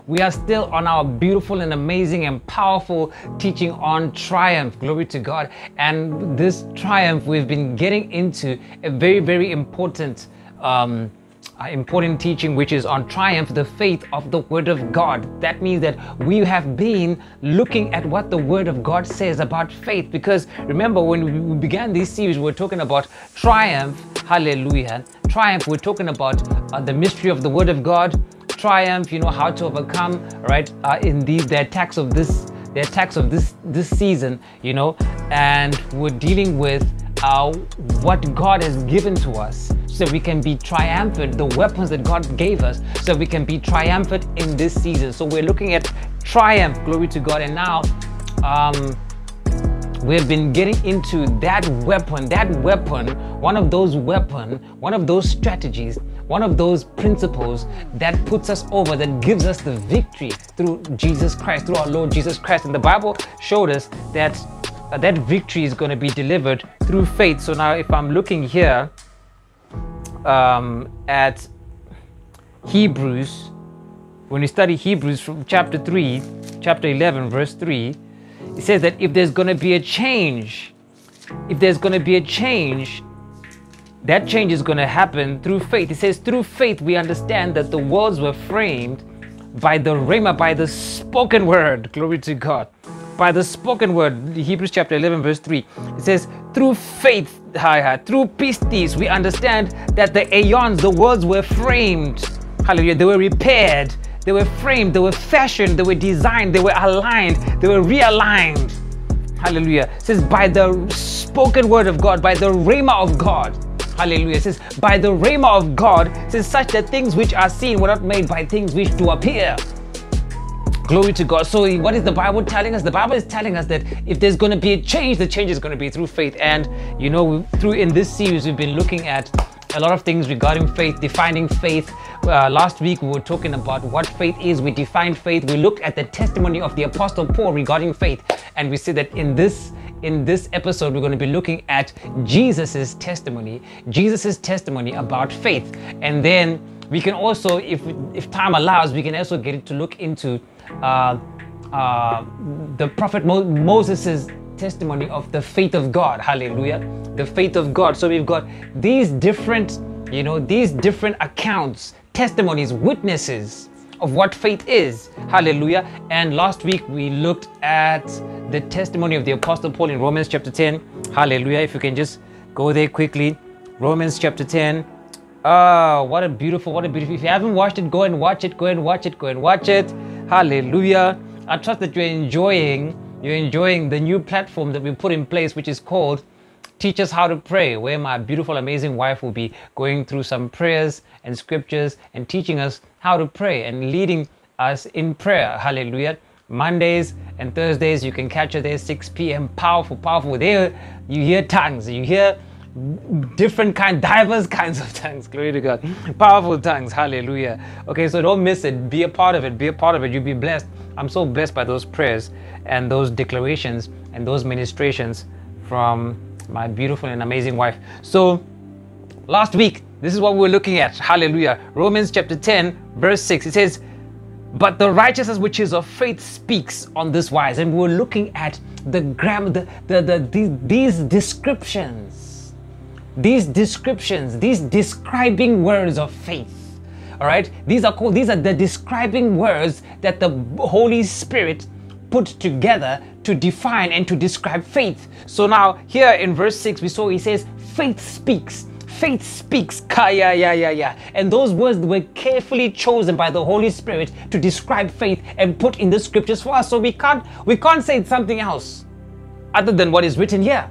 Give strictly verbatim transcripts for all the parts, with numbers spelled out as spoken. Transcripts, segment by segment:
We are still on our beautiful and amazing and powerful teaching on triumph. Glory to God. And this triumph, we've been getting into a very, very important um, uh, important teaching, which is on triumph, the faith of the Word of God. That means that we have been looking at what the Word of God says about faith. Because remember, when we began this series, we were talking about triumph. Hallelujah. Triumph, we're talking about uh, the mystery of the Word of God. Triumph, you know, how to overcome, right, uh, in the, the attacks of this, the attacks of this, this season, you know, and we're dealing with uh, what God has given to us so we can be triumphant, the weapons that God gave us so we can be triumphant in this season. So we're looking at triumph, glory to God. And now um, we've been getting into that weapon, that weapon, one of those weapons, one of those strategies, one of those principles that puts us over, that gives us the victory through Jesus Christ, through our Lord Jesus Christ. And the Bible showed us that uh, that victory is going to be delivered through faith. So now if I'm looking here um, at Hebrews, when we study Hebrews from chapter three, chapter eleven, verse three, it says that if there's going to be a change, if there's going to be a change, that change is going to happen through faith. It says, through faith, we understand that the worlds were framed by the rhema, by the spoken word. Glory to God. By the spoken word. Hebrews chapter eleven, verse three. It says, through faith, through pistis, we understand that the aeons, the worlds were framed. Hallelujah. They were repaired. They were framed. They were fashioned. They were designed. They were aligned. They were realigned. Hallelujah. It says, by the spoken word of God, by the rhema of God. Hallelujah. It says, by the rhema of God, it says, such that things which are seen were not made by things which do appear. Glory to God. So what is the Bible telling us? The Bible is telling us that if there's going to be a change, the change is going to be through faith. And, you know, through in this series, we've been looking at a lot of things regarding faith, defining faith. Uh, last week, we were talking about what faith is. We defined faith. We looked at the testimony of the Apostle Paul regarding faith. And we said that in this In this episode, we're going to be looking at Jesus's testimony, Jesus's testimony about faith. And then we can also, if if time allows, we can also get to look into uh, uh, the prophet Mo- Moses's testimony of the faith of God. Hallelujah. The faith of God. So we've got these different, you know, these different accounts, testimonies, witnesses of what faith is. Hallelujah. And last week we looked at the testimony of the Apostle Paul in Romans chapter ten. Hallelujah. If you can just go there quickly. Romans chapter ten. Oh, what a beautiful, what a beautiful. If you haven't watched it, go and watch it, go and watch it, go and watch it. Hallelujah. I trust that you're enjoying, you're enjoying the new platform that we put in place, which is called Teach Us How to Pray, where my beautiful, amazing wife will be going through some prayers and scriptures and teaching us how to pray and leading us in prayer. Hallelujah. Mondays and Thursdays, you can catch her there, six p.m. Powerful, powerful. There you hear tongues, you hear different kind, diverse kinds of tongues. Glory to God. Powerful tongues. Hallelujah. Okay, so don't miss it. Be a part of it. Be a part of it. You'll be blessed. I'm so blessed by those prayers and those declarations and those ministrations from my beautiful and amazing wife. So last week, this is what we were looking at. Hallelujah. Romans chapter ten, verse six. It says, but the righteousness which is of faith speaks on this wise. And we're looking at the gram, the, the, the, these, these descriptions, these descriptions, these describing words of faith. All right. These are called, these are the describing words that the Holy Spirit put together to define and to describe faith. So now here in verse six, we saw he says, faith speaks. Faith speaks. Yeah, yeah, yeah, yeah. And those words were carefully chosen by the Holy Spirit to describe faith and put in the scriptures for us. So we can't, we can't say something else other than what is written here.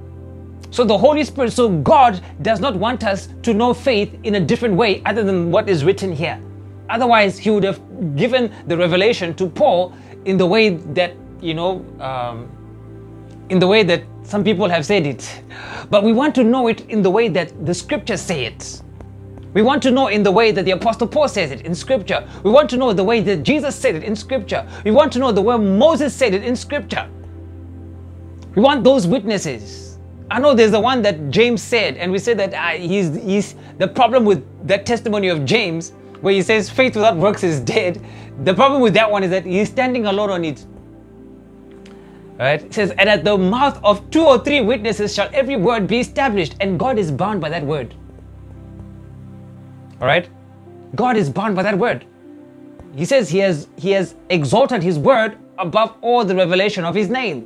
So the Holy Spirit, so God does not want us to know faith in a different way other than what is written here. Otherwise, he would have given the revelation to Paul in the way that, you know, um, in the way that some people have said it. But we want to know it in the way that the scriptures say it. We want to know in the way that the Apostle Paul says it in scripture. We want to know the way that Jesus said it in scripture. We want to know the way Moses said it in scripture. We want those witnesses. I know there's the one that James said, and we said that uh, he's, he's the problem with that testimony of James where he says faith without works is dead. The problem with that one is that he's standing alone on it. Right? It says, and at the mouth of two or three witnesses shall every word be established, and God is bound by that word. All right? God is bound by that word. He says he has he has exalted his word above all the revelation of his name.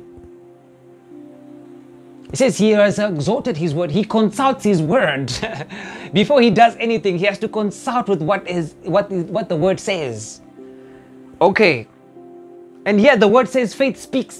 He says he has exalted his word. He consults his word. Before he does anything, he has to consult with what is what is what the word says. Okay. And here the word says faith speaks.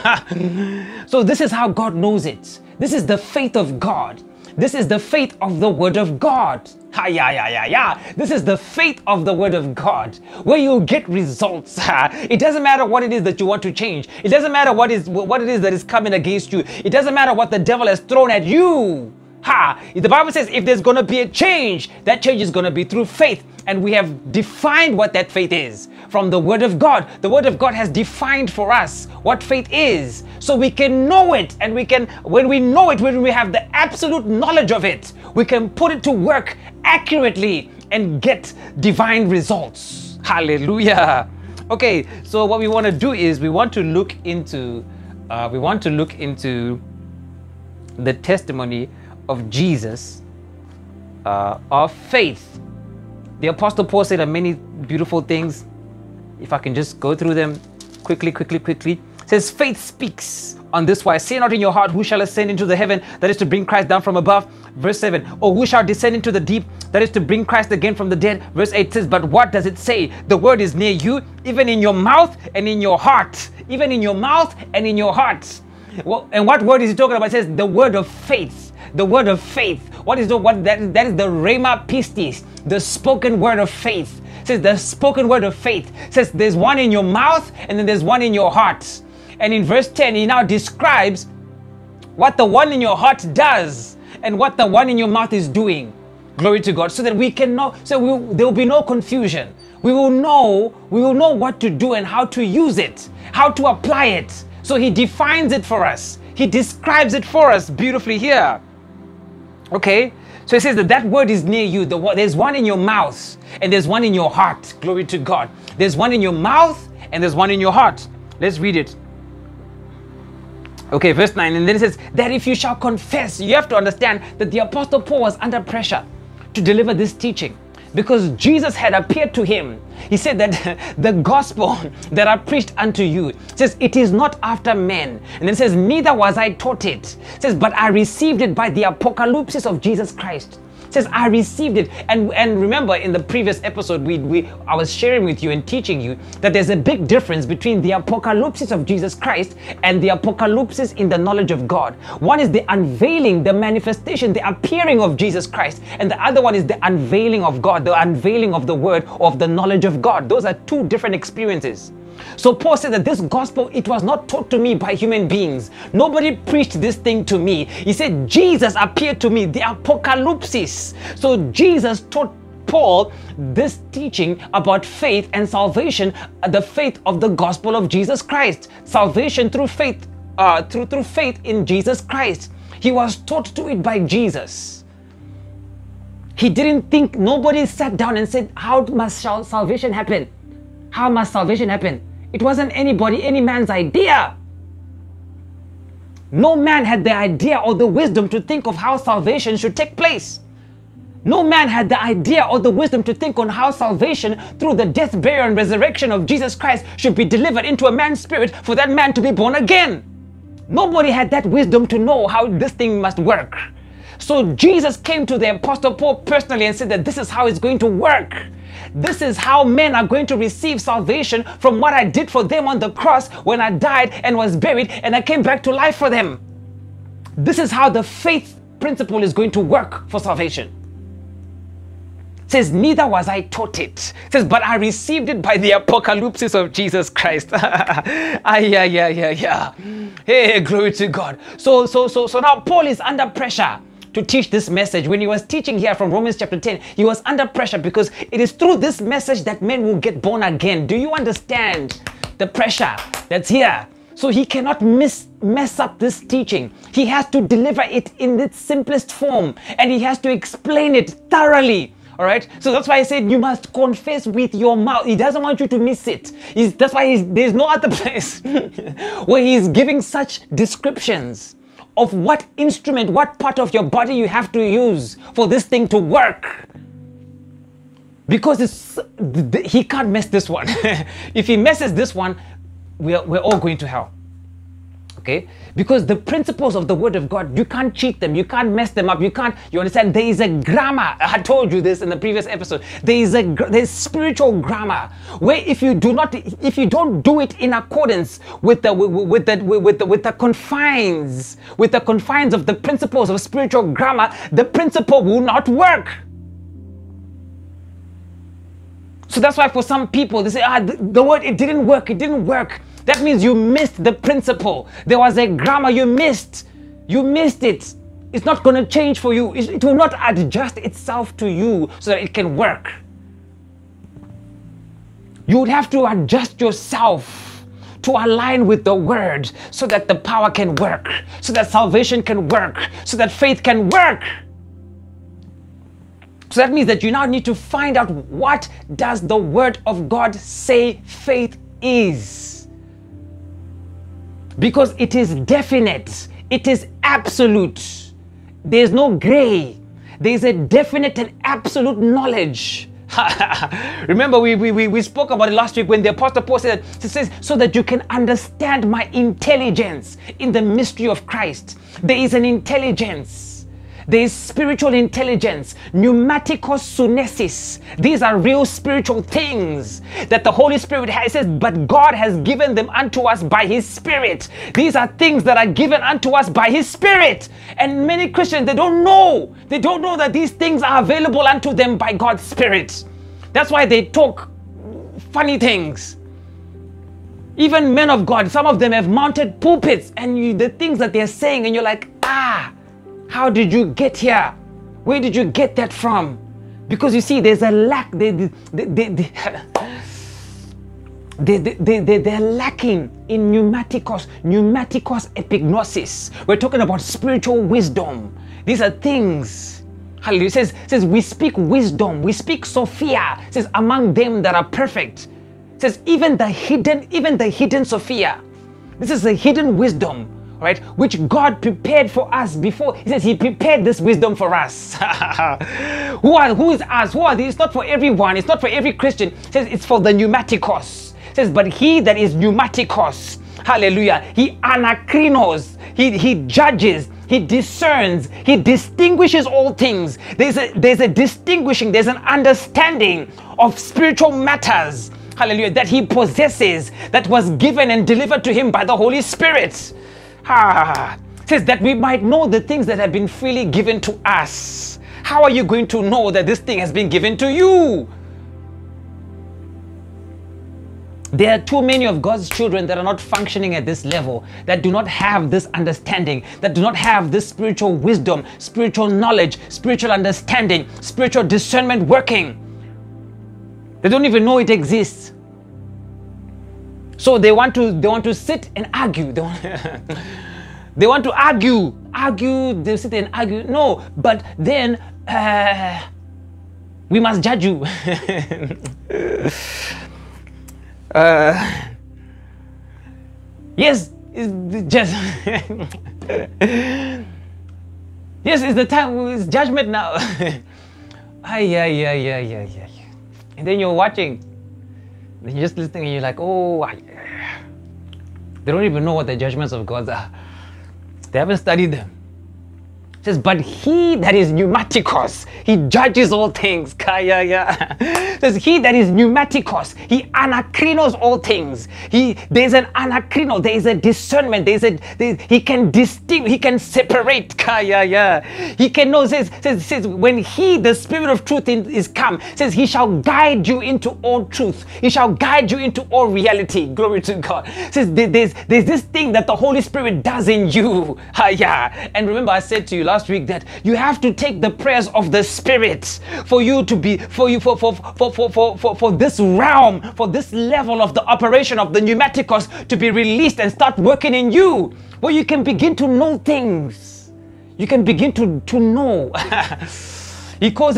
So this is how God knows it. This is the faith of God. This is the faith of the word of God. Ha, yeah, yeah, yeah, yeah. This is the faith of the word of God, where you get results. It doesn't matter what it is that you want to change. It doesn't matter what is what it is that is coming against you. It doesn't matter what the devil has thrown at you. Ha! The Bible says if there's going to be a change, that change is going to be through faith. And we have defined what that faith is from the Word of God. The Word of God has defined for us what faith is. So we can know it, and we can, when we know it, when we have the absolute knowledge of it, we can put it to work accurately and get divine results. Hallelujah. Okay, so what we want to do is we want to look into, uh, we want to look into the testimony of Jesus uh, of faith. The Apostle Paul said many beautiful things. If I can just go through them quickly, quickly, quickly. It says, faith speaks on this wise. Say not in your heart, who shall ascend into the heaven? That is to bring Christ down from above. Verse seven. Or who shall descend into the deep? That is to bring Christ again from the dead. Verse eight says, but what does it say? The word is near you, even in your mouth and in your heart. Even in your mouth and in your heart. Well, and what word is he talking about? It says the word of faith. The word of faith. What is the what that is, that is the rhema pistis, the spoken word of faith. It says the spoken word of faith. It says there's one in your mouth and then there's one in your heart. And in verse ten, he now describes what the one in your heart does and what the one in your mouth is doing. Glory to God. So that we can know, so we, there will be no confusion. We will know, we will know what to do and how to use it, how to apply it. So he defines it for us. He describes it for us beautifully here. Okay, so it says that that word is near you. The, there's one in your mouth and there's one in your heart. Glory to God. There's one in your mouth and there's one in your heart. Let's read it. Okay, verse nine. And then it says that if you shall confess, you have to understand that the Apostle Paul was under pressure to deliver this teaching, because Jesus had appeared to him. He said that the gospel that I preached unto you, says it is not after men. And then it says, neither was I taught it. It says, but I received it by the apocalypse of Jesus Christ. It says, I received it. And, and remember, in the previous episode, we, we I was sharing with you and teaching you that there's a big difference between the apocalypse of Jesus Christ and the apocalypse in the knowledge of God. One is the unveiling, the manifestation, the appearing of Jesus Christ. And the other one is the unveiling of God, the unveiling of the word, of the knowledge of God. Those are two different experiences. So Paul said that this gospel, it was not taught to me by human beings. Nobody preached this thing to me. He said Jesus appeared to me, the apocalypse. So Jesus taught Paul this teaching about faith and salvation, the faith of the gospel of Jesus Christ. Salvation through faith, uh, through, through faith in Jesus Christ. He was taught to it by Jesus. He didn't think, nobody sat down and said, how must salvation happen? How must salvation happen? It wasn't anybody, any man's idea. No man had the idea or the wisdom to think of how salvation should take place. No man had the idea or the wisdom to think on how salvation through the death, burial, and resurrection of Jesus Christ should be delivered into a man's spirit for that man to be born again. Nobody had that wisdom to know how this thing must work. So Jesus came to the Apostle Paul personally and said that this is how it's going to work. This is how men are going to receive salvation from what I did for them on the cross when I died and was buried and I came back to life for them. This is how the faith principle is going to work for salvation. It says, neither was I taught it. It says, but I received it by the apocalypse of Jesus Christ. ah, yeah, yeah, yeah, yeah. Hey, glory to God. So, so, so, so now Paul is under pressure to teach this message. When he was teaching here from Romans chapter ten, he was under pressure because it is through this message that men will get born again. Do you understand the pressure that's here? So he cannot miss, mess up this teaching. He has to deliver it in its simplest form, and he has to explain it thoroughly. All right. So that's why I said you must confess with your mouth. He doesn't want you to miss it. He's, that's why he's, there's no other place where he's giving such descriptions of what instrument, what part of your body you have to use for this thing to work. Because it's, he can't mess this one. If he messes this one, we're, we're all going to hell. Okay? Because the principles of the Word of God, you can't cheat them, you can't mess them up, you can't, you understand? There is a grammar. I told you this in the previous episode. There is a there's spiritual grammar where if you do not, if you don't do it in accordance with the with the with the with the confines, with the confines of the principles of spiritual grammar, the principle will not work. So that's why for some people they say, ah, the, the word, it didn't work, it didn't work. That means you missed the principle. There was a grammar you missed. You missed it. It's not going to change for you. It, it will not adjust itself to you so that it can work. You would have to adjust yourself to align with the word so that the power can work, so that salvation can work, so that faith can work. So that means that you now need to find out, what does the word of God say faith is? Because it is definite, it is absolute. There's no gray. There's a definite and absolute knowledge. Remember, we, we, we spoke about it last week when the Apostle Paul said, he says, so that you can understand my intelligence in the mystery of Christ. There is an intelligence. There is spiritual intelligence, pneumatikos sunesis. These are real spiritual things that the Holy Spirit has. It says, but God has given them unto us by His Spirit. These are things that are given unto us by His Spirit. And many Christians, they don't know. They don't know that these things are available unto them by God's Spirit. That's why they talk funny things. Even men of God, some of them have mounted pulpits, and you, the things that they're saying, and you're like, ah, how did you get here? Where did you get that from? Because you see, there's a lack. They, they, they, they, they, they, they, they're lacking in pneumatikos, pneumatikos epignosis. We're talking about spiritual wisdom. These are things. Hallelujah. It says, it says we speak wisdom. We speak Sophia. It says among them that are perfect. It says even the hidden, even the hidden Sophia. This is the hidden wisdom. Right, which God prepared for us before. He says He prepared this wisdom for us. who are who is us? Who are these? It's not for everyone. It's not for every Christian. It says it's for the pneumatikos. It says, but he that is pneumatikos, hallelujah, he anakrinos. He he judges. He discerns. He distinguishes all things. There's a there's a distinguishing. There's an understanding of spiritual matters. Hallelujah, that he possesses, that was given and delivered to him by the Holy Spirit. Ah, says that we might know the things that have been freely given to us. How are you going to know that this thing has been given to you? There are too many of God's children that are not functioning at this level, that do not have this understanding, that do not have this spiritual wisdom, spiritual knowledge, spiritual understanding, spiritual discernment working. They don't even know it exists. So they want to they want to sit and argue. They want, they want to argue, argue. They sit and argue. No, but then uh, we must judge you. uh, yes, it's just yes, it's the time. It's judgment now. Ay, ay, ay, ay, ay, ay. And then you're watching. Then you're just listening and you're like, oh, I, they don't even know what the judgments of God are. They haven't studied them. It says, but he that is pneumatikos, he judges all things. Kaya, yeah. It says, he that is pneumatikos, he anakrinos all things. He there's an anakrino, there is a discernment, there's a there, he can distinguish, he can separate. Kaya, yeah. He can know, says, says, says when he, the Spirit of truth in, is come, says he shall guide you into all truth. He shall guide you into all reality. Glory to God. It says there's there's this thing that the Holy Spirit does in you. Yeah. And remember, I said to you last week that you have to take the prayers of the Spirit for you to be for you for for for for for for, for this realm, for this level of the operation of the pneumatikos to be released and start working in you, where you can begin to know things. You can begin to to know. He calls it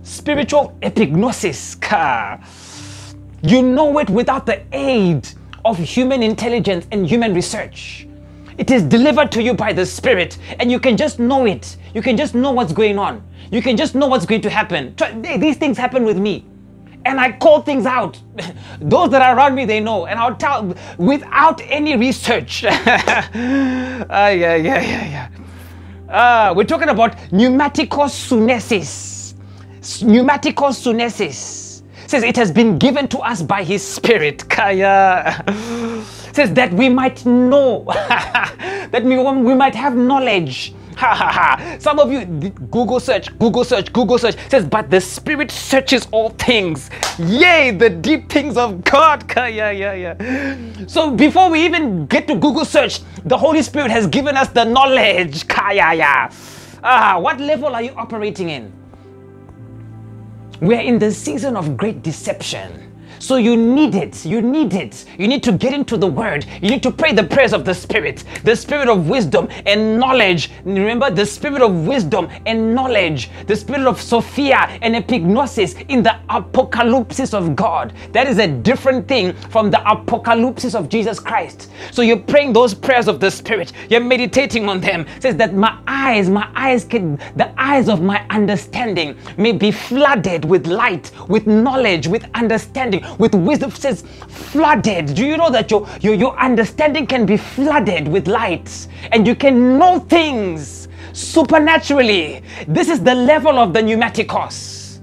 spiritual epignosis. You know it without the aid of human intelligence and human research. It is delivered to you by the Spirit, and you can just know it. You can just know what's going on. You can just know what's going to happen. These things happen with me, and I call things out. Those that are around me, they know, and I'll tell without any research. Ah, yeah, yeah, yeah, yeah. Uh, we're talking about pneumaticos sunesis. Pneumaticos sunesis. Says it has been given to us by His Spirit. Kaya. Says that we might know, that we, we might have knowledge. Some of you, Google search, Google search, Google search. Says, but the Spirit searches all things. Yea, the deep things of God. Kaya, yeah, yeah. So before we even get to Google search, the Holy Spirit has given us the knowledge. Kaya, yeah. Ah, what level are you operating in? We're in the season of great deception. So you need it. You need it. You need to get into the Word. You need to pray the prayers of the Spirit, the Spirit of wisdom and knowledge. Remember, the Spirit of wisdom and knowledge, the Spirit of Sophia and epignosis in the apocalypse of God. That is a different thing from the apocalypse of Jesus Christ. So you're praying those prayers of the Spirit. You're meditating on them. It says that my eyes, my eyes can, the eyes of my understanding may be flooded with light, with knowledge, with understanding, with wisdom. Says flooded. Do you know that your, your your understanding can be flooded with light, and you can know things supernaturally? This is the level of the pneumaticos.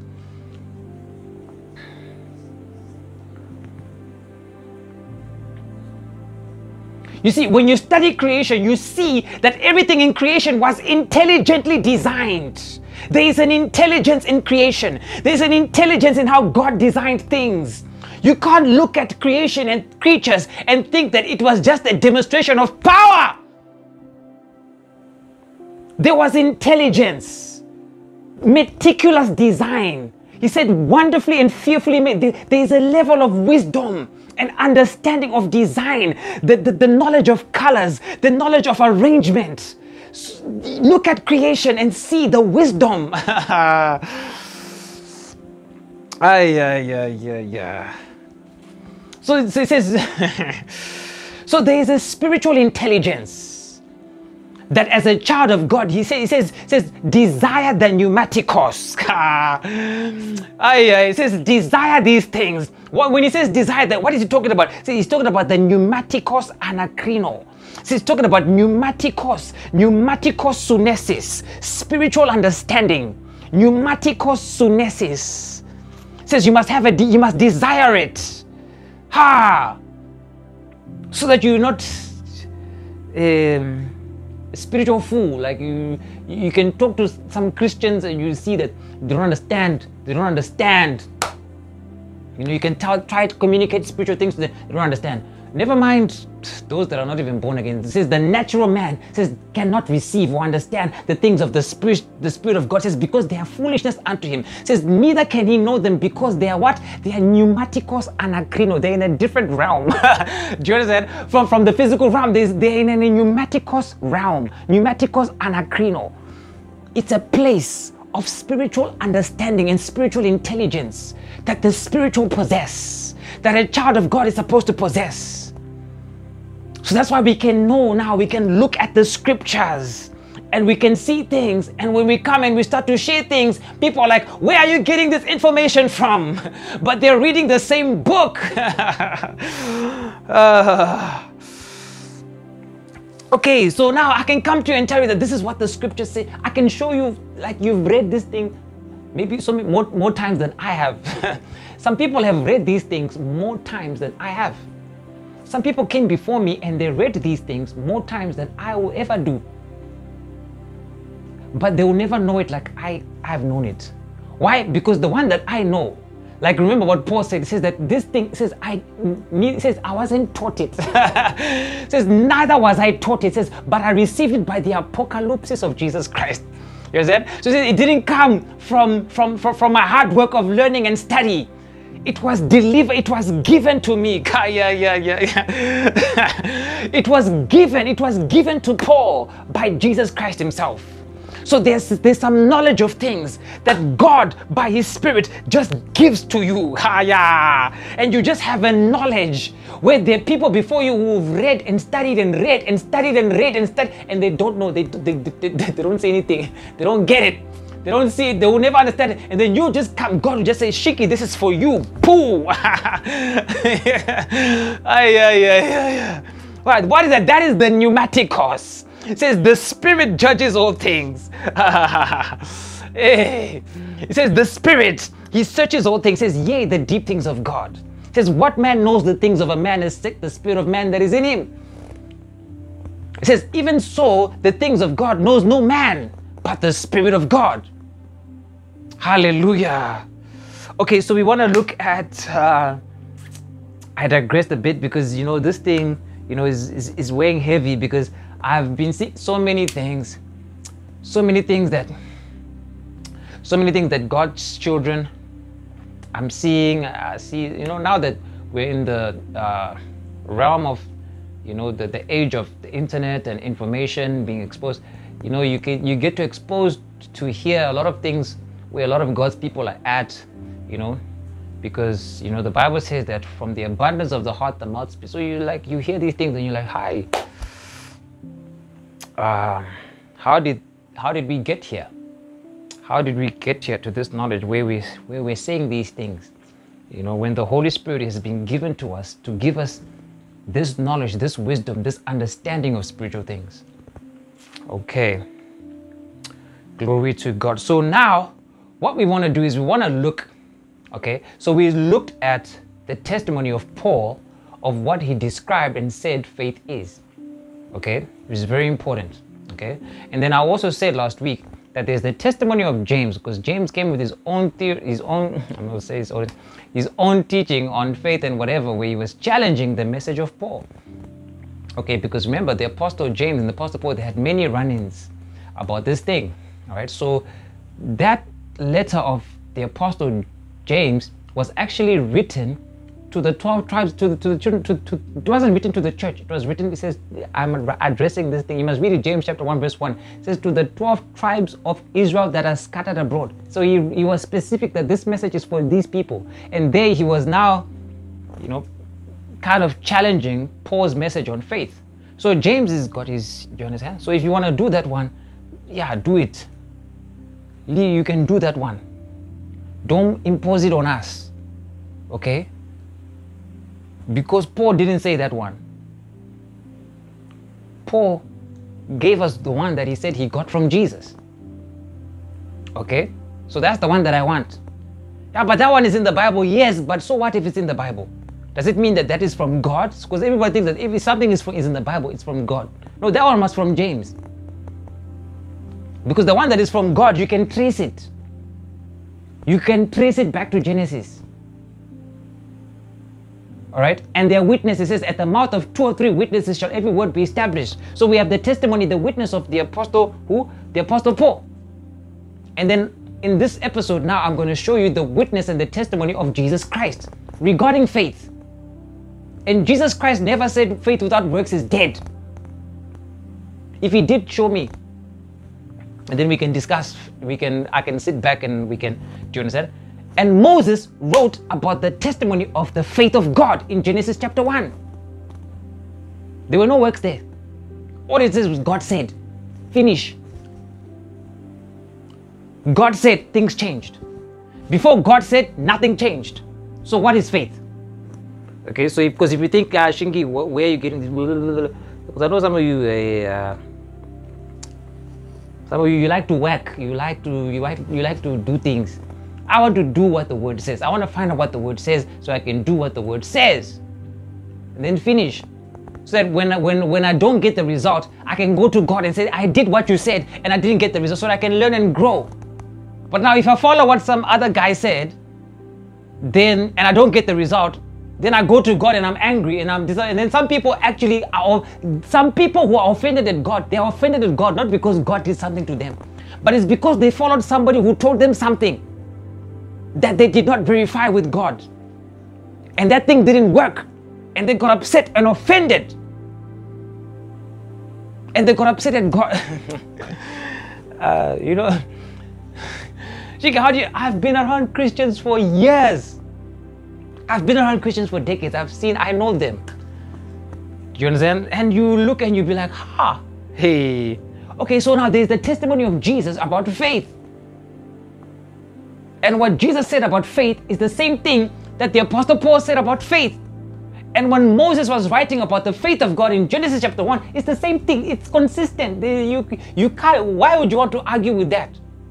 You see, when you study creation, you see that everything in creation was intelligently designed. There is an intelligence in creation. There is an intelligence in how God designed things. You can't look at creation and creatures and think that it was just a demonstration of power. There was intelligence, meticulous design. He said wonderfully and fearfully made. There is a level of wisdom and understanding of design, the, the, the knowledge of colors, the knowledge of arrangement. Look at creation and see the wisdom. Ay, ay, ay, ay, ay. So it says, so there is a spiritual intelligence that as a child of God, he says, he says, says desire the pneumaticos. Ay, ay, it says desire these things. When he says desire that, what is he talking about? So he's talking about the pneumaticos anakrino. So he's talking about pneumaticos, pneumaticos sunesis, spiritual understanding, pneumaticos sunesis. It says you must have a, you must desire it. Ha! So that you're not um, a spiritual fool. Like you, you can talk to some Christians and you see that they don't understand. They don't understand. You know, you can tell, try to communicate spiritual things to them. They don't understand. Never mind those that are not even born again. It says the natural man says cannot receive or understand the things of the spirit. The Spirit of God says because they are foolishness unto him. It says neither can he know them because they are what? They are pneumaticos anakrino. They're in a different realm. Do you understand? From from the physical realm, they're in a pneumaticos realm. Pneumaticos anakrino. It's a place of spiritual understanding and spiritual intelligence that the spiritual possess, that a child of God is supposed to possess. So that's why we can know now, we can look at the scriptures and we can see things, and when we come and we start to share things, people are like, where are you getting this information from? But they're reading the same book. uh, okay, so now I can come to you and tell you that this is what the scriptures say. I can show you, like you've read this thing maybe so many, more, more times than I have. Some people have read these things more times than I have. Some people came before me and they read these things more times than I will ever do. But they will never know it like I have known it. Why? Because the one that I know, like remember what Paul said, it says that this thing, it says I it says I wasn't taught it. It says neither was I taught it. It says, but I received it by the apocalypse of Jesus Christ. You understand? So it says it didn't come from from from, from my hard work of learning and study. It was delivered, it was given to me. Yeah, yeah, yeah, yeah. It was given, it was given to Paul by Jesus Christ himself. So there's, there's some knowledge of things that God, by His Spirit, just gives to you. Yeah. And you just have a knowledge where there are people before you who've read and studied and read and studied and read and studied, and they don't know, they, they, they, they, they don't say anything, they don't get it. They don't see it, they will never understand it. And then you just come, God will just say, Shiki, this is for you. Pooh! Ay, ay, ay, ay. Right, what is that? That is the pneumaticos. It says the Spirit judges all things. Hey. It says the Spirit, He searches all things. It says, yea, the deep things of God. It says, what man knows the things of a man is sick, the spirit of man that is in him. It says, even so, the things of God knows no man, but the Spirit of God. Hallelujah. Okay, so we want to look at, uh, I digressed a bit because, you know, this thing, you know, is, is, is weighing heavy because I've been seeing so many things, so many things that, so many things that God's children, I'm seeing, I see, you know, now that we're in the uh, realm of, you know, the, the age of the internet and information being exposed, you know, you can, you get to expose to hear a lot of things where a lot of God's people are at, you know, because, you know, the Bible says that from the abundance of the heart, the mouth speaks. So you like, you hear these things and you're like, hi, uh, how did, how did we get here? How did we get here to this knowledge where, we, where we're saying these things? You know, when the Holy Spirit has been given to us to give us this knowledge, this wisdom, this understanding of spiritual things. Okay. Glory to God. So now, what we want to do is we want to look, okay, so we looked at the testimony of Paul of what he described and said faith is, okay, which is very important, okay. And then I also said last week that there's the testimony of James, because James came with his own theory, his own, I'm going to say his own, his own teaching on faith and whatever, where he was challenging the message of Paul, okay, because remember the Apostle James and the Apostle Paul, they had many run-ins about this thing, all right. So that letter of the Apostle James was actually written to the twelve tribes, to the, to the children, to, to, it wasn't written to the church. It was written, it says, I'm addressing this thing. You must read it, James chapter one, verse one. It says, to the twelve tribes of Israel that are scattered abroad. So he, he was specific that this message is for these people. And there he was now, you know, kind of challenging Paul's message on faith. So James has got his, do you understand? So if you want to do that one, yeah, do it. Lee, you can do that one. Don't impose it on us, okay? Because Paul didn't say that one. Paul gave us the one that he said he got from Jesus, okay? So that's the one that I want. Yeah, but that one is in the Bible, yes, but so what if it's in the Bible? Does it mean that that is from God? Because everybody thinks that if something is, from, is in the Bible, it's from God. No, that one was from James. Because the one that is from God, you can trace it. You can trace it back to Genesis. All right? And their witnesses, says, at the mouth of two or three witnesses shall every word be established. So we have the testimony, the witness of the apostle, who? The Apostle Paul. And then in this episode now, I'm going to show you the witness and the testimony of Jesus Christ regarding faith. And Jesus Christ never said faith without works is dead. If he did, show me. And then we can discuss, we can, I can sit back and we can, do you understand? And Moses wrote about the testimony of the faith of God in Genesis chapter one. There were no works there. All it says was God said, finish. God said, things changed. Before God said, nothing changed. So what is faith? Okay, so if, because if you think, uh, Shingi, wh where are you getting this? Because I know some of you, uh, some of you, you like to work, you like to, you like, you like to do things. I want to do what the word says. I want to find out what the word says so I can do what the word says. And then finish. So that when, when, when I don't get the result, I can go to God and say, I did what you said and I didn't get the result, so that I can learn and grow. But now if I follow what some other guy said, then, and I don't get the result, then I go to God and I'm angry and I'm and then some people actually are, some people who are offended at God, they are offended at God not because God did something to them, but it's because they followed somebody who told them something that they did not verify with God. And that thing didn't work. And they got upset and offended. And they got upset at God. uh, you know, Chika, how do you, I've been around Christians for years. I've been around Christians for decades. I've seen, I know them. Do you understand? And you look and you be like, ha, hey. Okay, so now there's the testimony of Jesus about faith. And what Jesus said about faith is the same thing that the Apostle Paul said about faith. And when Moses was writing about the faith of God in Genesis chapter one, it's the same thing. It's consistent. You, you can't, why would you want to argue with that?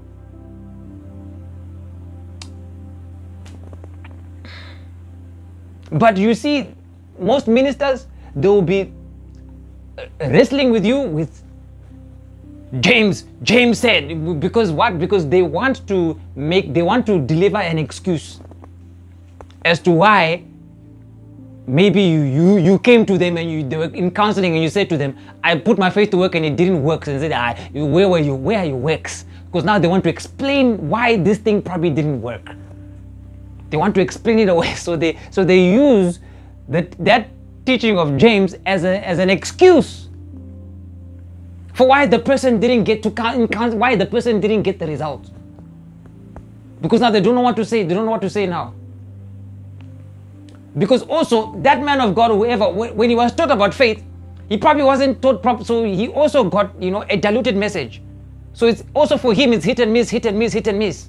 But you see, most ministers, they will be wrestling with you with James. James said, because what? Because they want to make, they want to deliver an excuse as to why maybe you you you came to them and you they were in counseling and you said to them, I put my faith to work and it didn't work. And they said, ah, where were you? Where are your works? Because now they want to explain why this thing probably didn't work. They want to explain it away. So they so they use that that teaching of James as a as an excuse for why the person didn't get to count, why the person didn't get the result. Because now they don't know what to say. They don't know what to say now. Because also that man of God, whoever, when he was taught about faith, he probably wasn't taught properly. So he also got, you know, a diluted message. So it's also for him, it's hit and miss, hit and miss, hit and miss.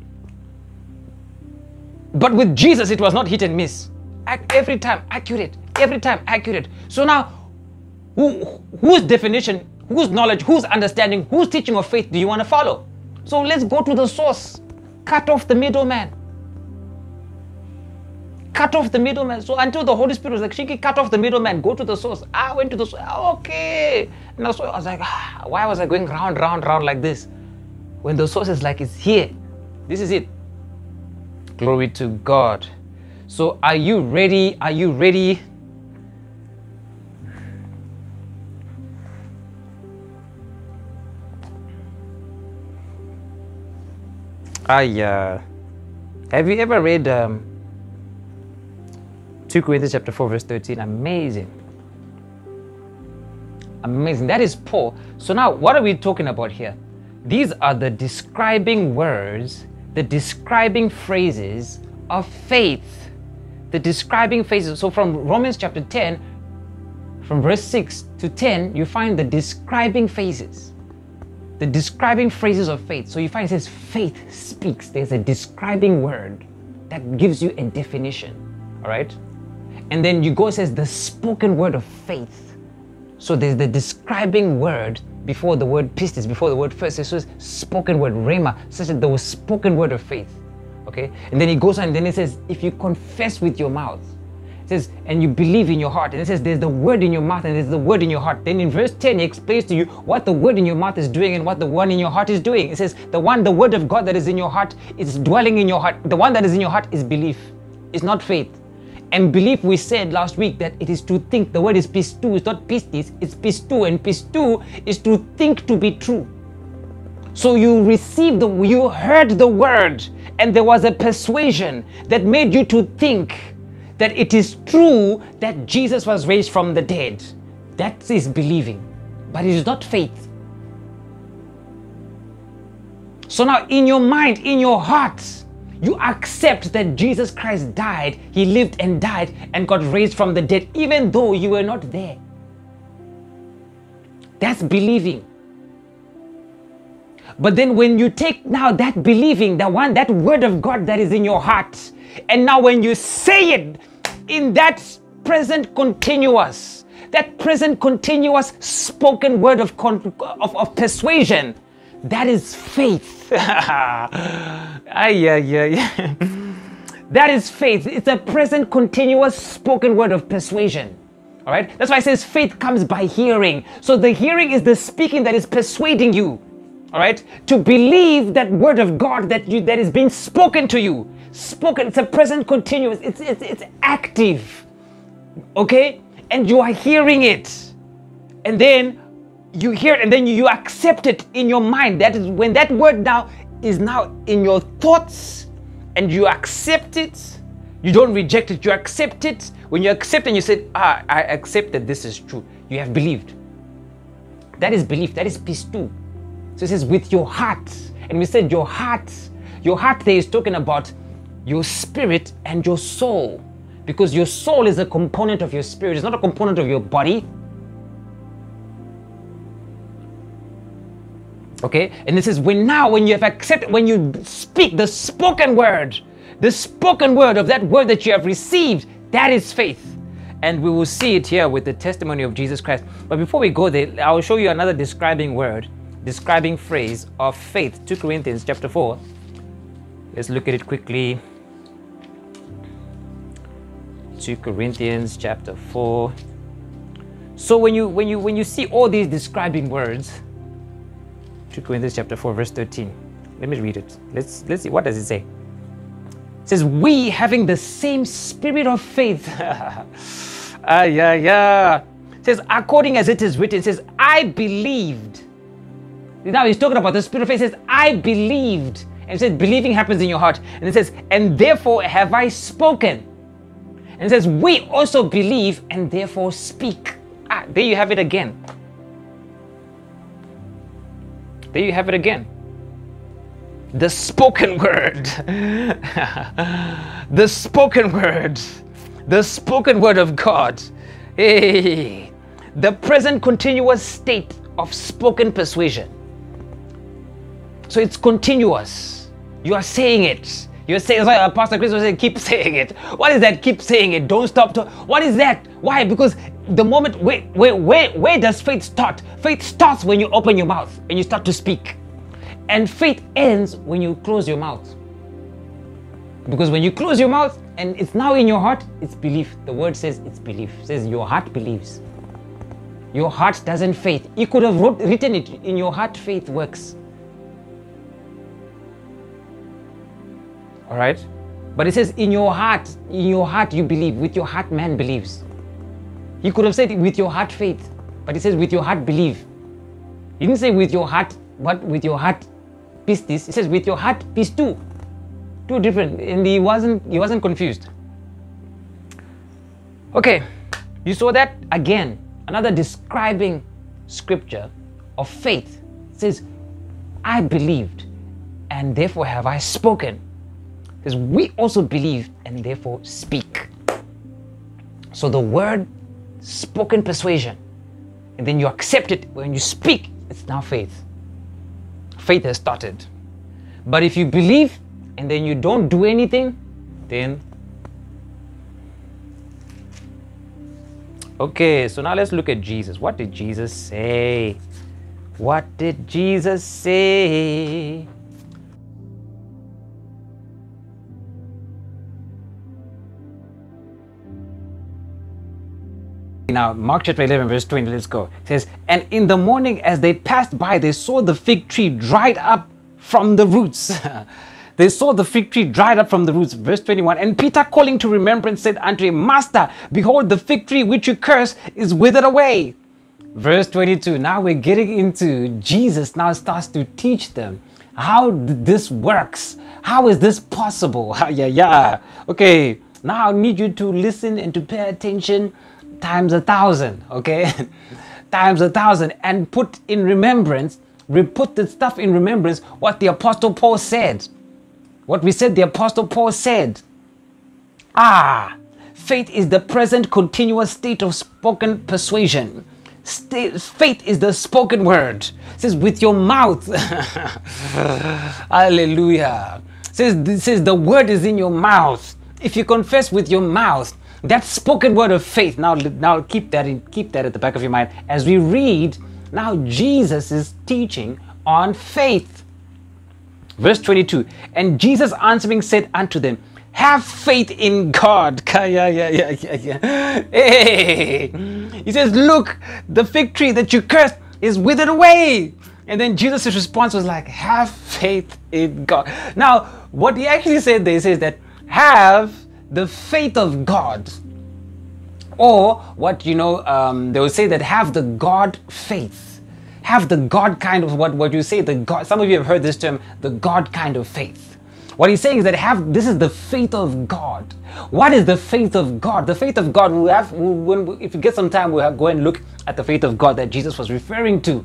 But with Jesus, it was not hit and miss. Every time accurate, every time accurate. So now, who, whose definition, whose knowledge, whose understanding, whose teaching of faith do you want to follow? So let's go to the source. Cut off the middleman. Cut off the middleman. So until the Holy Spirit was like, Shiki, cut off the middleman, go to the source. I went to the source. Okay. And that's why I was like, ah, why was I going round, round, round like this? When the source is like, it's here. This is it. Glory to God. So are you ready? Are you ready? I, uh, have you ever read um, Second Corinthians chapter four verse thirteen? Amazing. Amazing. That is Paul. So now what are we talking about here? These are the describing words, the describing phrases of faith. The describing phrases. So from Romans chapter ten, from verse six to ten, you find the describing phrases. The describing phrases of faith. So you find it says faith speaks. There's a describing word that gives you a definition. All right? And then you go, it says the spoken word of faith. So there's the describing word before the word pistis, before the word first. So it's spoken word, rhema, such that there was spoken word of faith. Okay? And then it goes on and then it says, if you confess with your mouth, it says, and you believe in your heart. And it says, there's the word in your mouth and there's the word in your heart. Then in verse ten, he explains to you what the word in your mouth is doing and what the one in your heart is doing. It says, the one, the word of God that is in your heart is dwelling in your heart. The one that is in your heart is belief. It's not faith. And belief, we said last week that it is to think. The word is pistu, it's not pistis, it's pistu. And pistu is to think to be true. So you received the, you heard the word, and there was a persuasion that made you to think that it is true that Jesus was raised from the dead. That is believing, but it is not faith. So now in your mind, in your heart, you accept that Jesus Christ died, he lived and died and got raised from the dead, even though you were not there. That's believing. But then when you take now that believing, the one, that word of God that is in your heart, and now when you say it in that present continuous, that present continuous spoken word of, of, of persuasion, that is faith. Ay, ay, ay. That is faith. It's a present continuous spoken word of persuasion. All right. That's why it says faith comes by hearing. So the hearing is the speaking that is persuading you. All right. To believe that word of God that you that is being spoken to you. Spoken. It's a present continuous. It's it's it's active. Okay. And you are hearing it. And then you hear it and then you accept it in your mind. That is when that word now is now in your thoughts and you accept it. You don't reject it, you accept it. When you accept and you say, ah, I accept that this is true. You have believed. That is belief, that is pistu. So it says with your heart. And we said your heart, your heart there is talking about your spirit and your soul. Because your soul is a component of your spirit. It's not a component of your body. Okay, and it says when now when you have accepted, when you speak the spoken word, the spoken word of that word that you have received, that is faith. And we will see it here with the testimony of Jesus Christ. But before we go there, I will show you another describing word, describing phrase of faith. Second Corinthians chapter four. Let's look at it quickly. Second Corinthians chapter four. So when you when you when you see all these describing words, Second Corinthians chapter four, verse thirteen. Let me read it. Let's let's see. What does it say? It says, we having the same spirit of faith. Ah, yeah, yeah. It says, according as it is written, it says, I believed. Now he's talking about the spirit of faith. It says, I believed. And it says, believing happens in your heart. And it says, and therefore have I spoken. And it says, we also believe and therefore speak. Ah, there you have it again. There you have it again. The spoken word. The spoken word. The spoken word of God. Hey. The present continuous state of spoken persuasion. So it's continuous. You are saying it. You're saying, sorry, Pastor Chris was saying, keep saying it. What is that? Keep saying it. Don't stop. To, what is that? Why? Because the moment, where, where, where, where does faith start? Faith starts when you open your mouth and you start to speak. And faith ends when you close your mouth. Because when you close your mouth and it's now in your heart, it's belief. The word says it's belief. It says your heart believes. Your heart doesn't faith. You could have wrote, written it in your heart, faith works. All right? But it says in your heart, in your heart you believe. With your heart man believes. He could have said with your heart faith. But it says with your heart believe. He didn't say with your heart, what with your heart pistis. It says with your heart pistu. Two different. And he wasn't he wasn't confused. Okay. You saw that? Again, another describing scripture of faith. It says, I believed and therefore have I spoken. Because we also believe and therefore speak. So the word, spoken persuasion, and then you accept it. When you speak, it's now faith. Faith has started. But if you believe and then you don't do anything, then okay, so now let's look at Jesus. What did Jesus say? What did Jesus say? Now, Mark chapter eleven, verse twenty, let's go. It says, and in the morning as they passed by, they saw the fig tree dried up from the roots. They saw the fig tree dried up from the roots. Verse twenty-one, and Peter calling to remembrance said unto him, Master, behold, the fig tree which you curse is withered away. Verse twenty-two, now we're getting into Jesus now starts to teach them how this works. How is this possible? Yeah, yeah. Okay, now I need you to listen and to pay attention times a thousand, okay? Times a thousand, and put in remembrance, put the stuff in remembrance what the Apostle Paul said. What we said the Apostle Paul said. Ah, faith is the present continuous state of spoken persuasion. State, faith is the spoken word. It says with your mouth. Hallelujah. It says, it says the word is in your mouth. If you confess with your mouth, that spoken word of faith. Now, now keep that in, keep that at the back of your mind as we read. Now Jesus is teaching on faith. Verse twenty-two. And Jesus answering said unto them, have faith in God. Yeah, yeah, yeah, yeah, yeah. Hey. He says, look, the fig tree that you cursed is withered away. And then Jesus' response was like, have faith in God. Now, what he actually said there says that have the faith of God, or what you know, um, they will say that have the God faith, have the God kind of what what you say the God. Some of you have heard this term, the God kind of faith. What he's saying is that have this is the faith of God. What is the faith of God? The faith of God. We'll have we'll, when we, if you get some time, we'll have, go and look at the faith of God that Jesus was referring to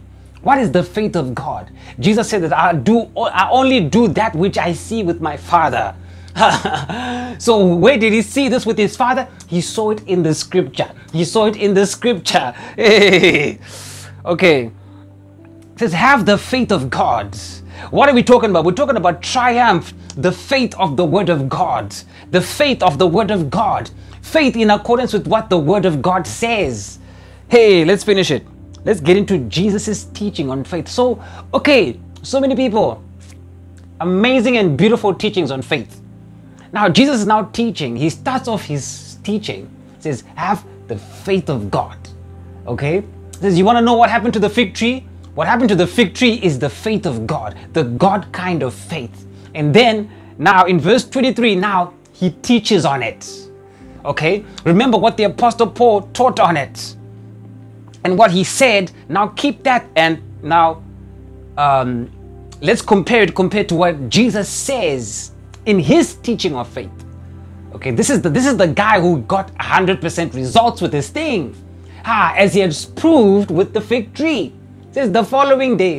What is the faith of God? Jesus said that I do, I only do that which I see with my Father. So where did he see this with his Father? He saw it in the scripture. He saw it in the scripture. Hey. Okay. It says, have the faith of God. What are we talking about? We're talking about triumph, the faith of the word of God. The faith of the word of God. Faith in accordance with what the word of God says. Hey, let's finish it. Let's get into Jesus's teaching on faith. So, okay, so many people, amazing and beautiful teachings on faith. Now, Jesus is now teaching. He starts off his teaching. He says, have the faith of God. Okay? He says, you want to know what happened to the fig tree? What happened to the fig tree is the faith of God, the God kind of faith. And then, now in verse twenty-three, now he teaches on it. Okay? Remember what the Apostle Paul taught on it. And what he said, now keep that, and now um, let's compare it compared to what Jesus says in his teaching of faith. Okay, this is the this is the guy who got one hundred percent results with this thing. Ah, as he has proved with the fig tree. It says the following day.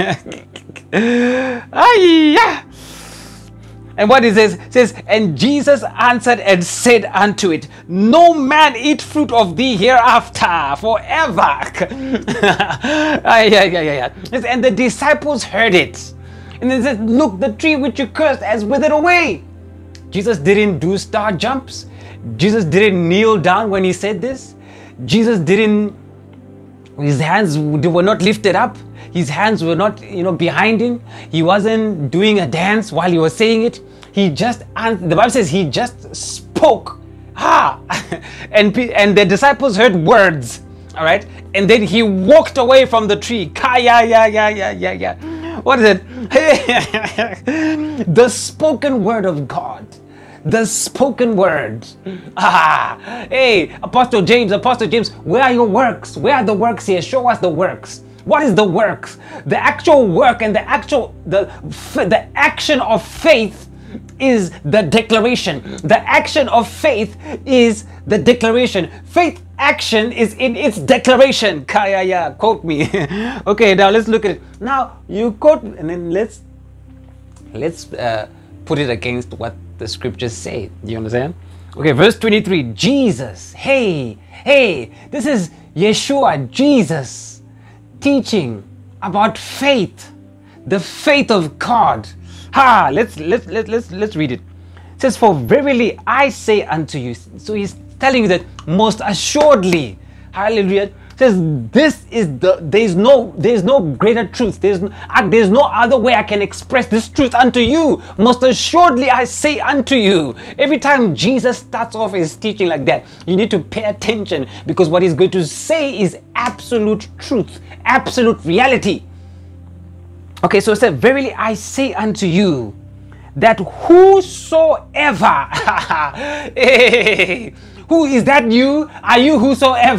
Ah, and what it says, it says, and Jesus answered and said unto it, no man eat fruit of thee hereafter forever. ah, yeah, yeah, yeah, yeah. And the disciples heard it. And they said, look, the tree which you cursed has withered away. Jesus didn't do star jumps. Jesus didn't kneel down when he said this. Jesus didn't, his hands were not lifted up. His hands were not, you know, behind him. He wasn't doing a dance while he was saying it. He just, the Bible says he just spoke. Ah, and, and the disciples heard words. All right. And then he walked away from the tree. Yeah, yeah, yeah, yeah, yeah, yeah. What is it? The spoken word of God. The spoken word. Ah, hey, Apostle James, Apostle James, where are your works? Where are the works here? Show us the works. What is the works? The actual work and the actual, the, the action of faith is the declaration. The action of faith is the declaration. Faith action is in its declaration. Kaya, yeah, quote me. Okay, now let's look at it. Now you quote, and then let's let's uh, put it against what the scriptures say. Do you understand? Okay, verse twenty-three. Jesus, hey, hey, this is Yeshua, Jesus, teaching about faith, the faith of God. Ha! Let's let's let's let's let's read it. It says, "For verily I say unto you." So he's telling you that most assuredly, hallelujah. It says, "This is the there is no there is no greater truth. There's no, uh, there's no other way I can express this truth unto you. Most assuredly I say unto you." Every time Jesus starts off his teaching like that, you need to pay attention, because what he's going to say is absolute truth, absolute reality. Okay, so it said, "Verily I say unto you, that whosoever," hey, who is that? You? Are you whosoever?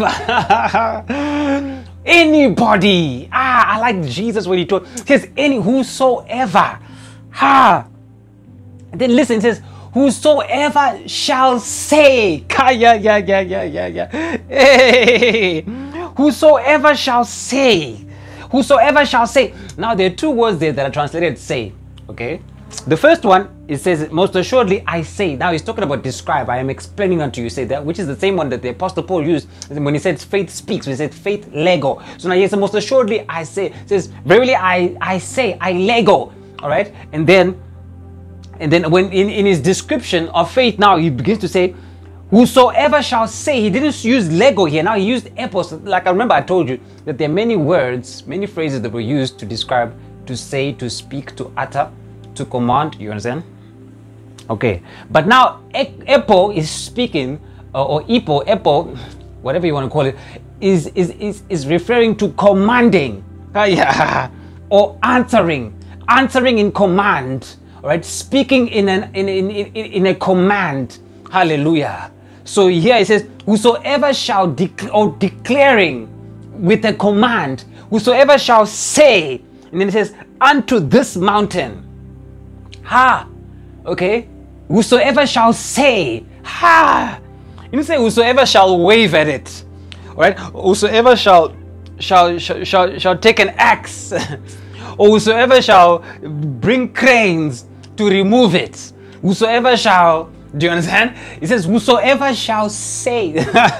Anybody. Ah, I like Jesus when he told. He says, any whosoever. Ha. And then listen, it says, whosoever shall say. Yeah, yeah, yeah, yeah, yeah, yeah. Hey. Whosoever shall say. Whosoever shall say. Now there are two words there that are translated say. Okay. The first one, it says, most assuredly I say. Now he's talking about describe. I am explaining unto you, say that, which is the same one that the Apostle Paul used when he said faith speaks. When he said faith lego. So now he says, most assuredly I say. It says, verily I, I say, I lego. All right. And then, and then when in, in his description of faith, now he begins to say, whosoever shall say. He didn't use lego here. Now he used epos. Like I remember I told you that there are many words, many phrases that were used to describe, to say, to speak, to utter, to command. You understand? Okay, but now epo is speaking, uh, or epo, epo, whatever you want to call it, is is is, is referring to commanding, uh, yeah, or answering, answering in command. All right, speaking in an in in in, in a command. Hallelujah. So here it says, whosoever shall declare, or declaring with a command, whosoever shall say, and then it says, unto this mountain. Ha, okay. Whosoever shall say, ha. You didn't say whosoever shall wave at it. All right. Whosoever shall shall, shall, shall, shall take an axe, or whosoever shall bring cranes to remove it, whosoever shall, do you understand? It says, whosoever shall say.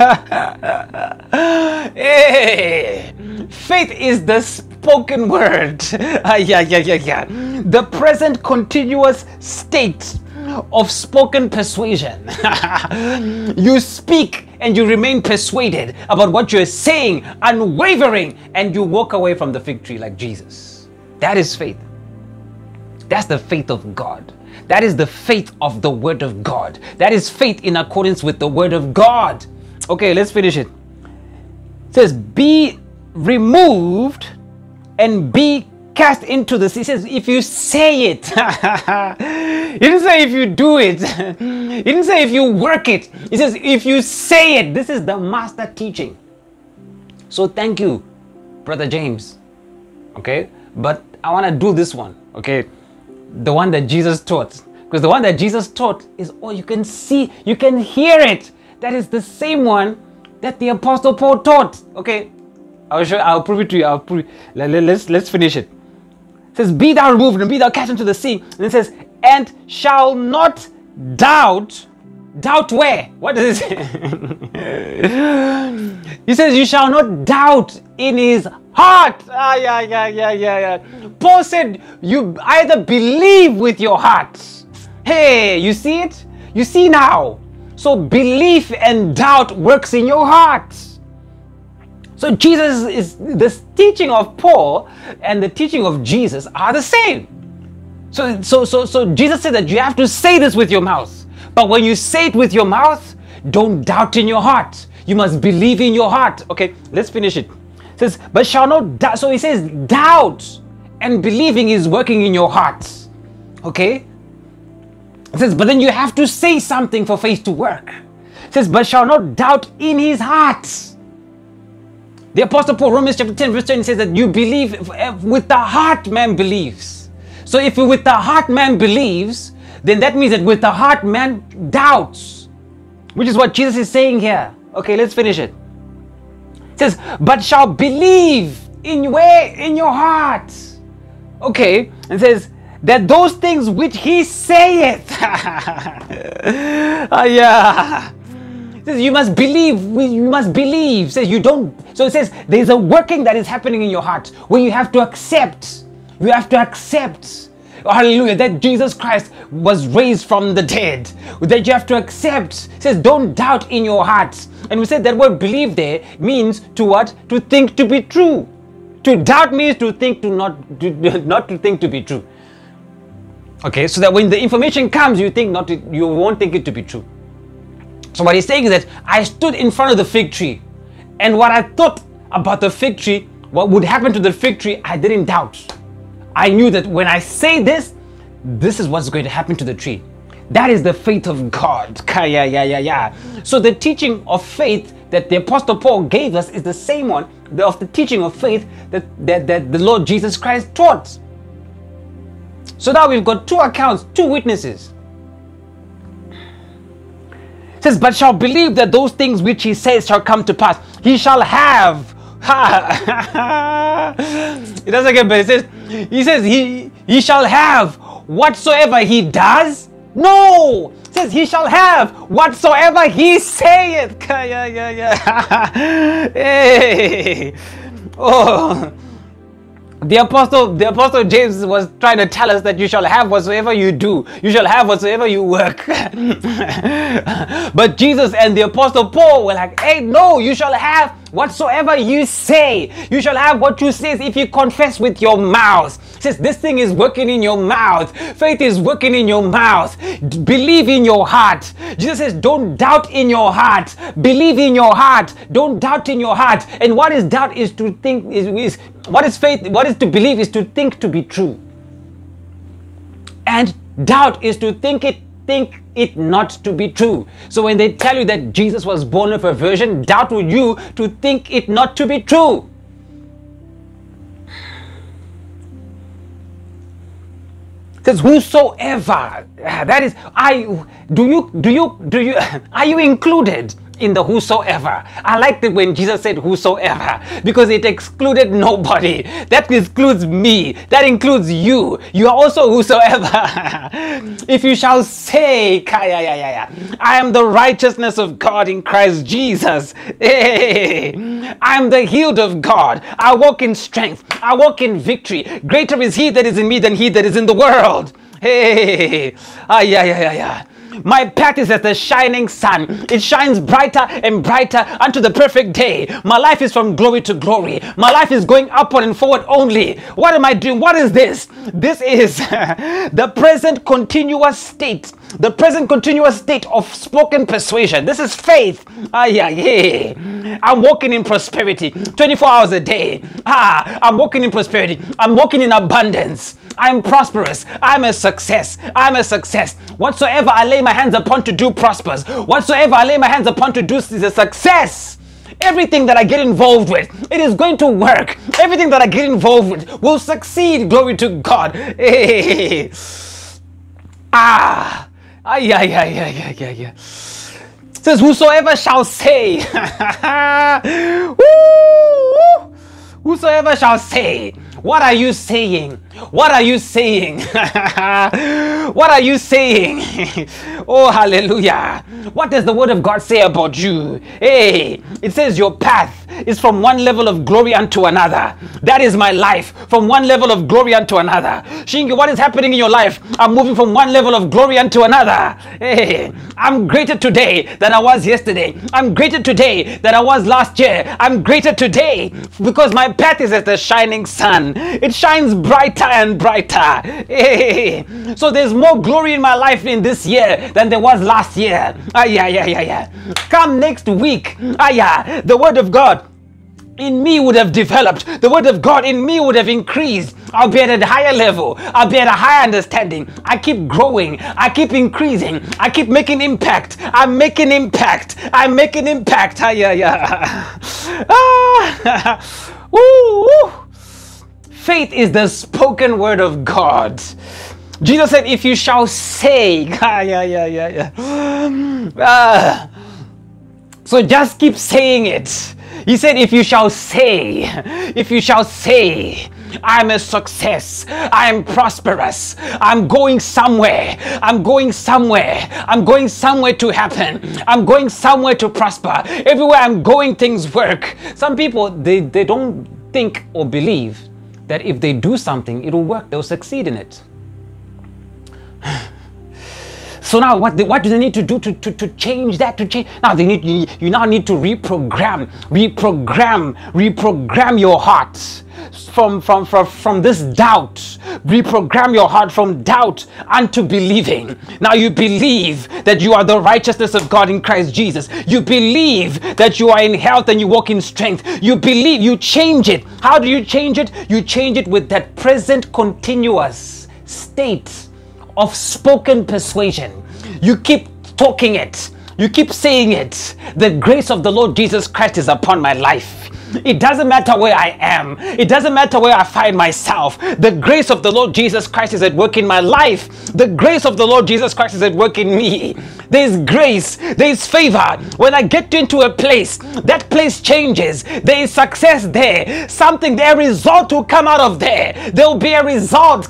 Hey, faith is the spoken word. Ah, yeah, yeah, yeah, yeah. The present continuous state of spoken persuasion. You speak and you remain persuaded about what you're saying, unwavering, and you walk away from the fig tree like Jesus. That is faith. That's the faith of God. That is the faith of the Word of God. That is faith in accordance with the Word of God. Okay, let's finish it. It says, be removed and be cast into the sea. It says, if you say it. He didn't say if you do it. He didn't say if you work it. He says, if you say it. This is the master teaching. So thank you, Brother James. Okay, but I want to do this one. Okay, the one that Jesus taught, because the one that Jesus taught is, oh, you can see, you can hear it. That is the same one that the Apostle Paul taught. Okay, I'll show, I'll prove it to you. I'll prove it. Let, let, let's let's finish it. It says, be thou removed and be thou cast into the sea. And it says, and shall not doubt. Doubt where? What does it say? He says, you shall not doubt in his heart. Ah, yeah, yeah, yeah, yeah, yeah. Paul said, you either believe with your heart. Hey, you see it? You see now. So belief and doubt works in your heart. So Jesus is, the teaching of Paul and the teaching of Jesus are the same. So, so, so, so Jesus said that you have to say this with your mouth. But when you say it with your mouth, don't doubt in your heart. You must believe in your heart. Okay, let's finish it. It says, but shall not doubt. So he says, doubt and believing is working in your heart. Okay? It says, but then you have to say something for faith to work. It says, but shall not doubt in his heart. The Apostle Paul, Romans chapter ten, verse twenty says that you believe, with the heart man believes. So if with the heart man believes, then that means that with the heart man doubts, which is what Jesus is saying here. Okay, let's finish it. It says, but shall believe in where? In your heart. Okay, and says that those things which he saith. Ah, yeah. It says you must believe, you must believe. It says you don't, so it says there's a working that is happening in your heart where you have to accept, you have to accept. Hallelujah, that Jesus Christ was raised from the dead, that you have to accept. It says don't doubt in your heart. And we said that word believe there means to what? To think to be true. To doubt means to think to not to, not to think to be true. Okay, so that when the information comes, you think not to, you won't think it to be true. So what he's saying is that I stood in front of the fig tree, and what I thought about the fig tree, what would happen to the fig tree, I didn't doubt. I knew that when I say this, this is what's going to happen to the tree. That is the faith of God. Yeah, yeah, yeah, yeah. So the teaching of faith that the Apostle Paul gave us is the same one of the teaching of faith that, that, that the Lord Jesus Christ taught. So now we've got two accounts, two witnesses. It says, but shall believe that those things which he says shall come to pass. He shall have. It doesn't get better. It says, he says he, he shall have whatsoever he does. No! It says he shall have whatsoever he saith. Yeah, yeah, yeah. Hey. Oh. The apostle, the apostle James was trying to tell us that you shall have whatsoever you do. You shall have whatsoever you work. But Jesus and the apostle Paul were like, hey, no, you shall have whatsoever you say. You shall have what you say if you confess with your mouth. It says this thing is working in your mouth. Faith is working in your mouth. D- believe in your heart. Jesus says, don't doubt in your heart. Believe in your heart. Don't doubt in your heart. And what is doubt is to think is, is what is faith? What is to believe is to think to be true. And doubt is to think it think it not to be true. So when they tell you that Jesus was born of a virgin, doubt with you to think it not to be true. It says whosoever, that is, I do you do you do you are you included in the whosoever. I liked it when Jesus said whosoever, because it excluded nobody. That excludes me. That includes you. You are also whosoever. If you shall say, I am the righteousness of God in Christ Jesus. Hey, I am the healed of God. I walk in strength. I walk in victory. Greater is he that is in me than he that is in the world. Hey, ah, yeah, yeah, yeah, yeah. My path is as the shining sun. It shines brighter and brighter unto the perfect day. My life is from glory to glory. My life is going upward and forward only. What am I doing? What is this? This is the present continuous state. The present continuous state of spoken persuasion. This is faith. Ah, yeah, yeah. I'm walking in prosperity twenty-four hours a day. Ah, I'm walking in prosperity. I'm walking in abundance. I'm prosperous. I'm a success. I'm a success. Whatsoever I lay my hands upon to do prospers. Whatsoever I lay my hands upon to do is a success. Everything that I get involved with, it is going to work. Everything that I get involved with will succeed. Glory to God. Hey. Ah. Ah, yeah, yeah, yeah, yeah, yeah, yeah. It says, whosoever shall say, Woo! Whosoever shall say, what are you saying? What are you saying? What are you saying? Oh, hallelujah. What does the word of God say about you? Hey, it says your path is from one level of glory unto another. That is my life, from one level of glory unto another. Shingi, what is happening in your life? I'm moving from one level of glory unto another. Hey, I'm greater today than I was yesterday. I'm greater today than I was last year. I'm greater today because my path is as the shining sun. It shines brighter and brighter. Hey, so there's more glory in my life in this year than there was last year. Ah, yeah, yeah, yeah, yeah. Come next week. Ah, yeah, the word of God in me would have developed. The word of God in me would have increased. I'll be at a higher level. I'll be at a higher understanding. I keep growing. I keep increasing. I keep making impact. I'm making impact. I'm making impact. Ah, yeah, yeah. Ah, woo, woo. Faith is the spoken word of God. Jesus said, if you shall say, ah, yeah, yeah, yeah, yeah. Ah, so just keep saying it. He said, if you shall say, if you shall say, I'm a success, I'm prosperous, I'm going somewhere, I'm going somewhere, I'm going somewhere to happen, I'm going somewhere to prosper. Everywhere I'm going, things work. Some people, they, they don't think or believe that if they do something, it'll work, they'll succeed in it. So now what, they, what do they need to do to, to, to change that, to change? Now they need, you, you now need to reprogram, reprogram, reprogram your heart from, from, from, from this doubt. Reprogram your heart from doubt unto believing. Now you believe that you are the righteousness of God in Christ Jesus. You believe that you are in health and you walk in strength. You believe, you change it. How do you change it? You change it with that present continuous state of spoken persuasion. You keep talking it. You keep saying it. The grace of the Lord Jesus Christ is upon my life. It doesn't matter where I am. It doesn't matter where I find myself. The grace of the Lord Jesus Christ is at work in my life. The grace of the Lord Jesus Christ is at work in me. There's grace. There's favor. When I get into a place, that place changes. There is success there. Something, there, a result will come out of there. There will be a result.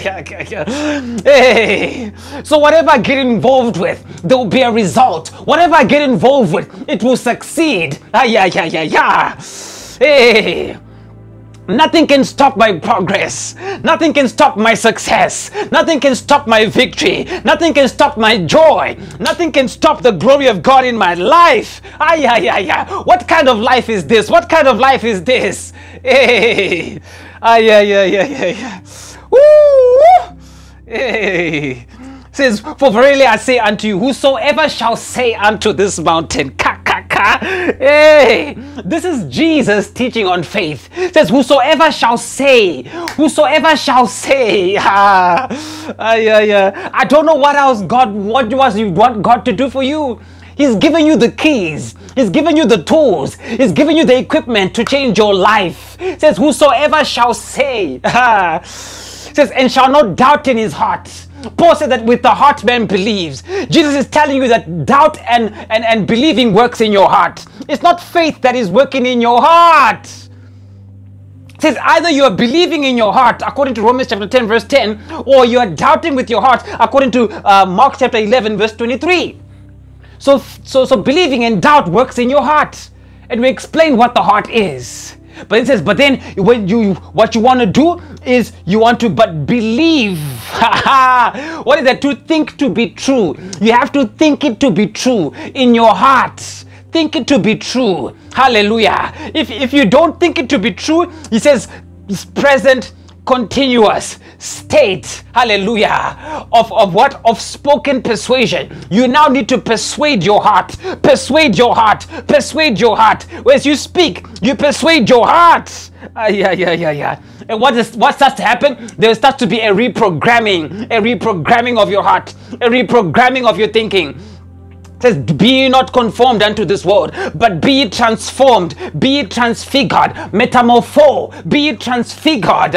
Hey. So whatever I get involved with, there will be a result. Whatever I get involved with, it will succeed. Ah, yeah, yeah, yeah, yeah. Hey, nothing can stop my progress. Nothing can stop my success. Nothing can stop my victory. Nothing can stop my joy. Nothing can stop the glory of God in my life. Ay, ay, ay, ay. What kind of life is this? What kind of life is this? Hey, ay, ay, ay, ay, ay. Woo! Hey. Says, for verily I say unto you, whosoever shall say unto this mountain, ka, ka, ka. Hey, this is Jesus teaching on faith. It says, whosoever shall say, whosoever shall say, ah, ah, yeah, yeah. I don't know what else God, what was you want God to do for you. He's given you the keys. He's given you the tools. He's given you the equipment to change your life. It says, whosoever shall say, ah, it says, and shall not doubt in his heart. Paul said that with the heart man believes. Jesus is telling you that doubt and, and, and believing works in your heart. It's not faith that is working in your heart. It says either you are believing in your heart, according to Romans chapter ten, verse ten, or you are doubting with your heart, according to uh, Mark chapter eleven, verse twenty-three. So, so, so believing and doubt works in your heart. And we explain what the heart is. But it says, but then when you, what you want to do is you want to but believe. What is that? To think to be true. You have to think it to be true in your heart. Think it to be true. Hallelujah. If, if you don't think it to be true, he says it's present continuous state, hallelujah, of, of what? Of spoken persuasion. You now need to persuade your heart, persuade your heart, persuade your heart. As you speak, you persuade your heart. Ah, yeah, yeah, yeah, yeah. And what is what starts to happen? There starts to be a reprogramming, a reprogramming of your heart, a reprogramming of your thinking. It says, be ye not conformed unto this world, but be ye transformed, be ye transfigured, metamorpho, be ye transfigured.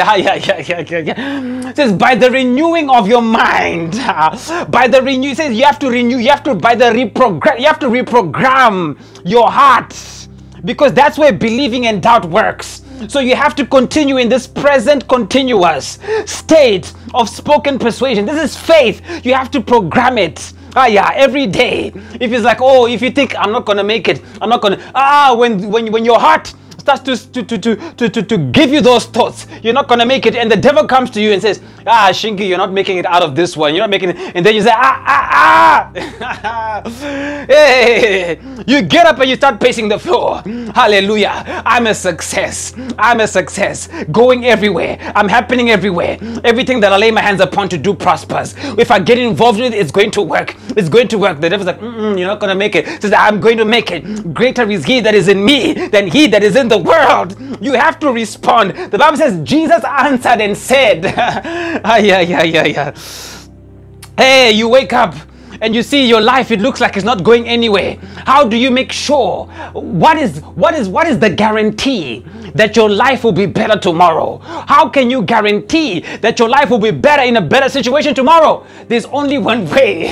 It says, by the renewing of your mind, by the renew, it says you have to renew, you have to, by the reprogram, you have to reprogram your heart, because that's where believing and doubt works. So you have to continue in this present continuous state of spoken persuasion. This is faith. You have to program it. Ah, yeah, every day. If it's like, oh, if you think I'm not gonna make it, I'm not gonna. Ah, when when when your heart starts to to to to to to give you those thoughts, you're not gonna make it, and the devil comes to you and says, ah, Shinky, you're not making it out of this one. You're not making it, and then you say, ah, ah, ah. Hey, you get up and you start pacing the floor. Hallelujah! I'm a success. I'm a success. Going everywhere. I'm happening everywhere. Everything that I lay my hands upon to do prospers. If I get involved with it, it's going to work. It's going to work. The devil's like, mm-mm, you're not going to make it. Says, I'm going to make it. Greater is he that is in me than he that is in the world. You have to respond. The Bible says Jesus answered and said, ah, yeah, yeah, yeah, yeah. Hey, you wake up and you see your life, it looks like it's not going anywhere. How do you make sure? What is what is what is the guarantee that your life will be better tomorrow? How can you guarantee that your life will be better in a better situation tomorrow? There's only one way.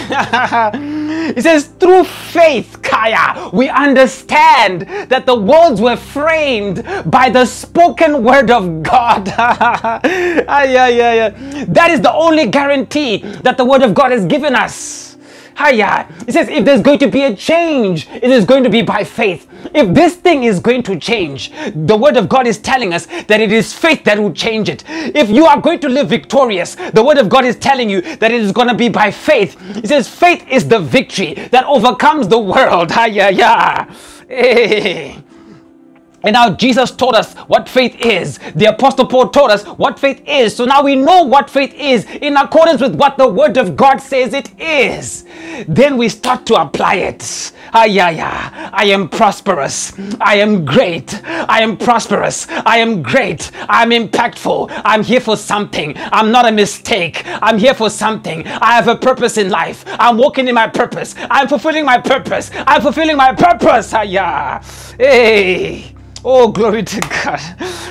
It says through faith, Kaya, we understand that the worlds were framed by the spoken word of God. Yeah, yeah, yeah. That is the only guarantee that the word of God has given us. Hiya. It says if there's going to be a change, it is going to be by faith. If this thing is going to change, the word of God is telling us that it is faith that will change it. If you are going to live victorious, the word of God is telling you that it is going to be by faith. It says faith is the victory that overcomes the world. Hiya, yeah. Hey. And now Jesus taught us what faith is. The Apostle Paul taught us what faith is. So now we know what faith is in accordance with what the Word of God says it is. Then we start to apply it. Ah, yeah, yeah. I am prosperous. I am great. I am prosperous. I am great. I'm impactful. I'm here for something. I'm not a mistake. I'm here for something. I have a purpose in life. I'm walking in my purpose. I'm fulfilling my purpose. I'm fulfilling my purpose. Ah, yeah. Hey. Oh, glory to God.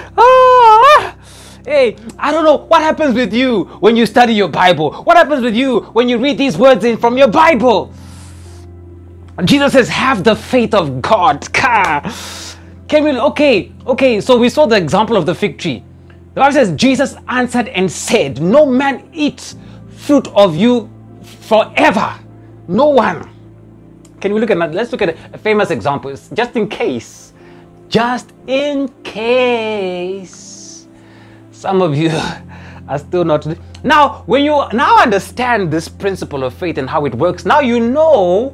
Ah, hey, I don't know what happens with you when you study your Bible. What happens with you when you read these words in from your Bible? Jesus says, have the faith of God. Can we, okay, okay, so we saw the example of the fig tree. The Bible says, Jesus answered and said, no man eats fruit of you forever. No one. Can we look at that? Let's look at a famous example, just in case. Just in case some of you are still not. Now, when you now understand this principle of faith and how it works, now you know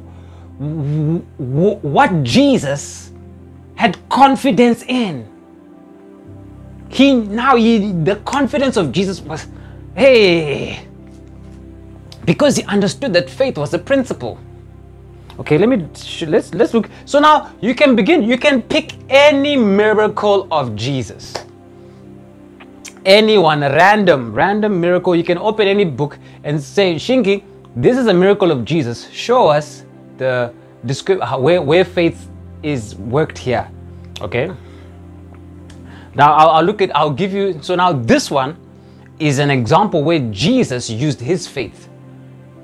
what Jesus had confidence in. He now he the confidence of Jesus was, hey, because he understood that faith was a principle. Okay, let me let's let's look. So now you can begin. You can pick any miracle of Jesus. Anyone, random, random miracle. You can open any book and say, Shinky, this is a miracle of Jesus. Show us the description where where faith is worked here. Okay. Now I'll, I'll look at. I'll give you. So now this one is an example where Jesus used his faith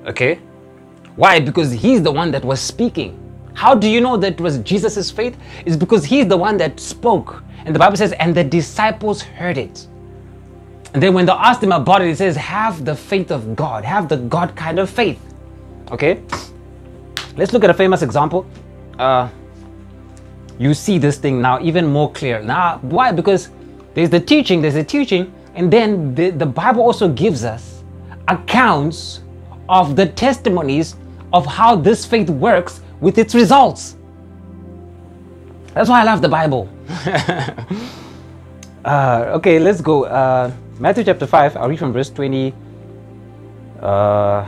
Okay? Why? Because he's the one that was speaking. How do you know that it was Jesus' faith? It's because he's the one that spoke. And the Bible says, and the disciples heard it. And then when they asked him about it, it says, have the faith of God. Have the God kind of faith. Okay? Let's look at a famous example. Uh, you see this thing now even more clear. Now, why? Because there's the teaching, there's the teaching, and then the, the Bible also gives us accounts of the testimonies of how this faith works with its results. That's why I love the Bible. uh, okay, let's go. Uh, Matthew chapter five, I'll read from verse twenty. Uh,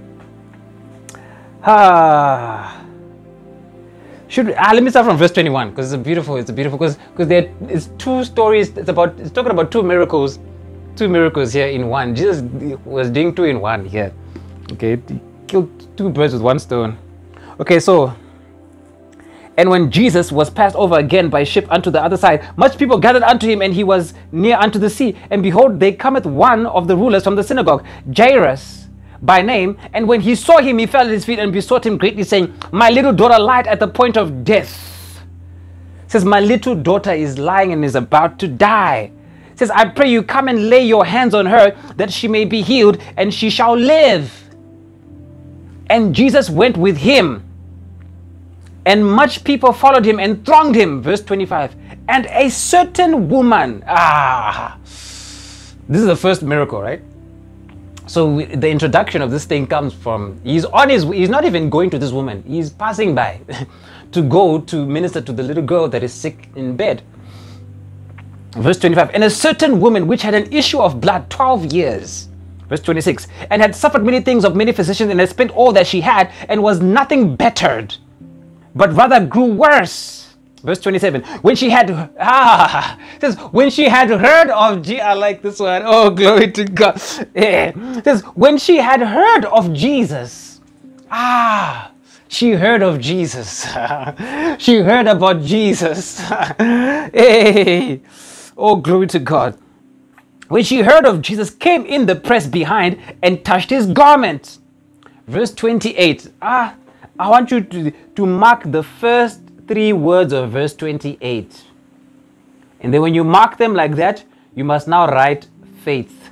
ah, should ah, let me start from verse twenty-one because it's a beautiful. It's a beautiful because because there it's two stories. It's about it's talking about two miracles, two miracles here in one. Jesus was doing two in one here. Okay, he killed two birds with one stone. Okay, so. And when Jesus was passed over again by ship unto the other side, much people gathered unto him, and he was near unto the sea. And behold, there cometh one of the rulers from the synagogue, Jairus by name. And when he saw him, he fell at his feet and besought him greatly, saying, my little daughter lieth at the point of death. Says, my little daughter is lying and is about to die. Says, I pray you come and lay your hands on her, that she may be healed, and she shall live. And Jesus went with him. And much people followed him and thronged him. Verse twenty-five. And a certain woman. Ah. This is the first miracle, right? So we, the introduction of this thing comes from, he's on his, he's not even going to this woman. He's passing by to go to minister to the little girl that is sick in bed. Verse twenty-five. And a certain woman which had an issue of blood twelve years. Verse twenty-six. And had suffered many things of many physicians, and had spent all that she had, and was nothing bettered, but rather grew worse. Verse twenty-seven. When she had, ah, says, when she had heard of, G, I like this one. Oh, glory to God. Yeah. Says, when she had heard of Jesus, ah, she heard of Jesus. She heard about Jesus. Hey, oh, glory to God. When she heard of Jesus, came in the press behind and touched his garment. Verse twenty-eight. Ah, I want you to, to mark the first three words of verse twenty-eight. And then when you mark them like that, you must now write faith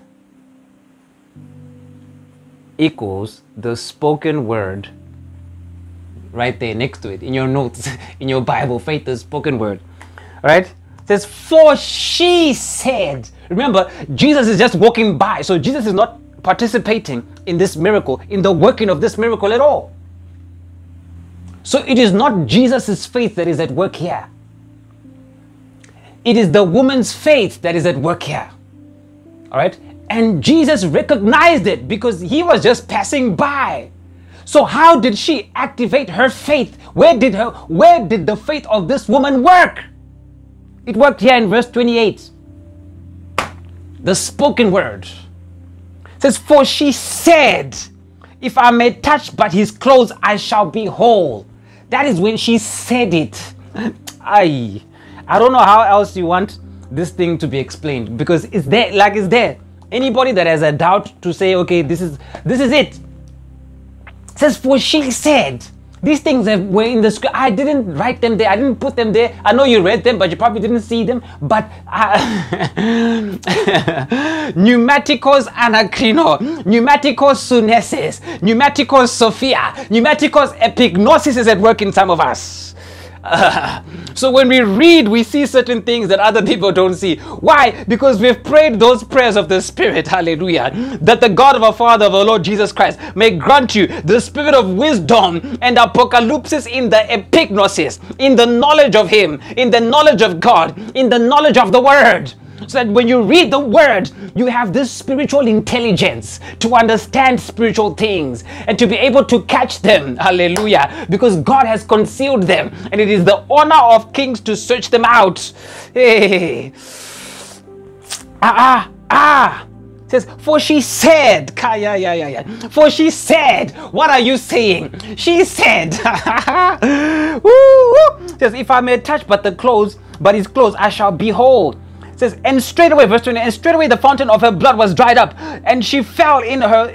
equals the spoken word. Right there next to it, in your notes, in your Bible, faith is spoken word. All right? It says, for she said. Remember, Jesus is just walking by. So Jesus is not participating in this miracle, in the working of this miracle at all. So it is not Jesus' faith that is at work here. It is the woman's faith that is at work here. All right? And Jesus recognized it because he was just passing by. So how did she activate her faith? Where did her, where did the faith of this woman work? It worked here in verse twenty-eight. The spoken word. It says, for she said, if I may touch but his clothes, I shall be whole. That is when she said it. I, I don't know how else you want this thing to be explained, because it's there, like it's there. Anybody that has a doubt to say, okay, this is this is it. It says, for she said. These things have, were in the script. I didn't write them there. I didn't put them there. I know you read them, but you probably didn't see them. But pneumatikos anakrino, pneumatikos sunesis, pneumatikos sophia, pneumatikos epignosis is at work in some of us. Uh, so when we read, we see certain things that other people don't see. Why? Because we've prayed those prayers of the Spirit, hallelujah, that the God of our Father, of our Lord Jesus Christ, may grant you the spirit of wisdom and apocalypsis in the epignosis, in the knowledge of Him, in the knowledge of God, in the knowledge of the Word. So that when you read the word, you have this spiritual intelligence to understand spiritual things and to be able to catch them. Hallelujah. Because God has concealed them, and it is the honor of kings to search them out. Hey. Ah, ah, ah. It says, for she said, yeah, yeah, yeah, yeah. For she said, what are you saying? She said, woo, woo. It says, if I may touch but the clothes, but his clothes, I shall be whole. It says, and straightway, verse twenty, and straightway the fountain of her blood was dried up, and she fell in her,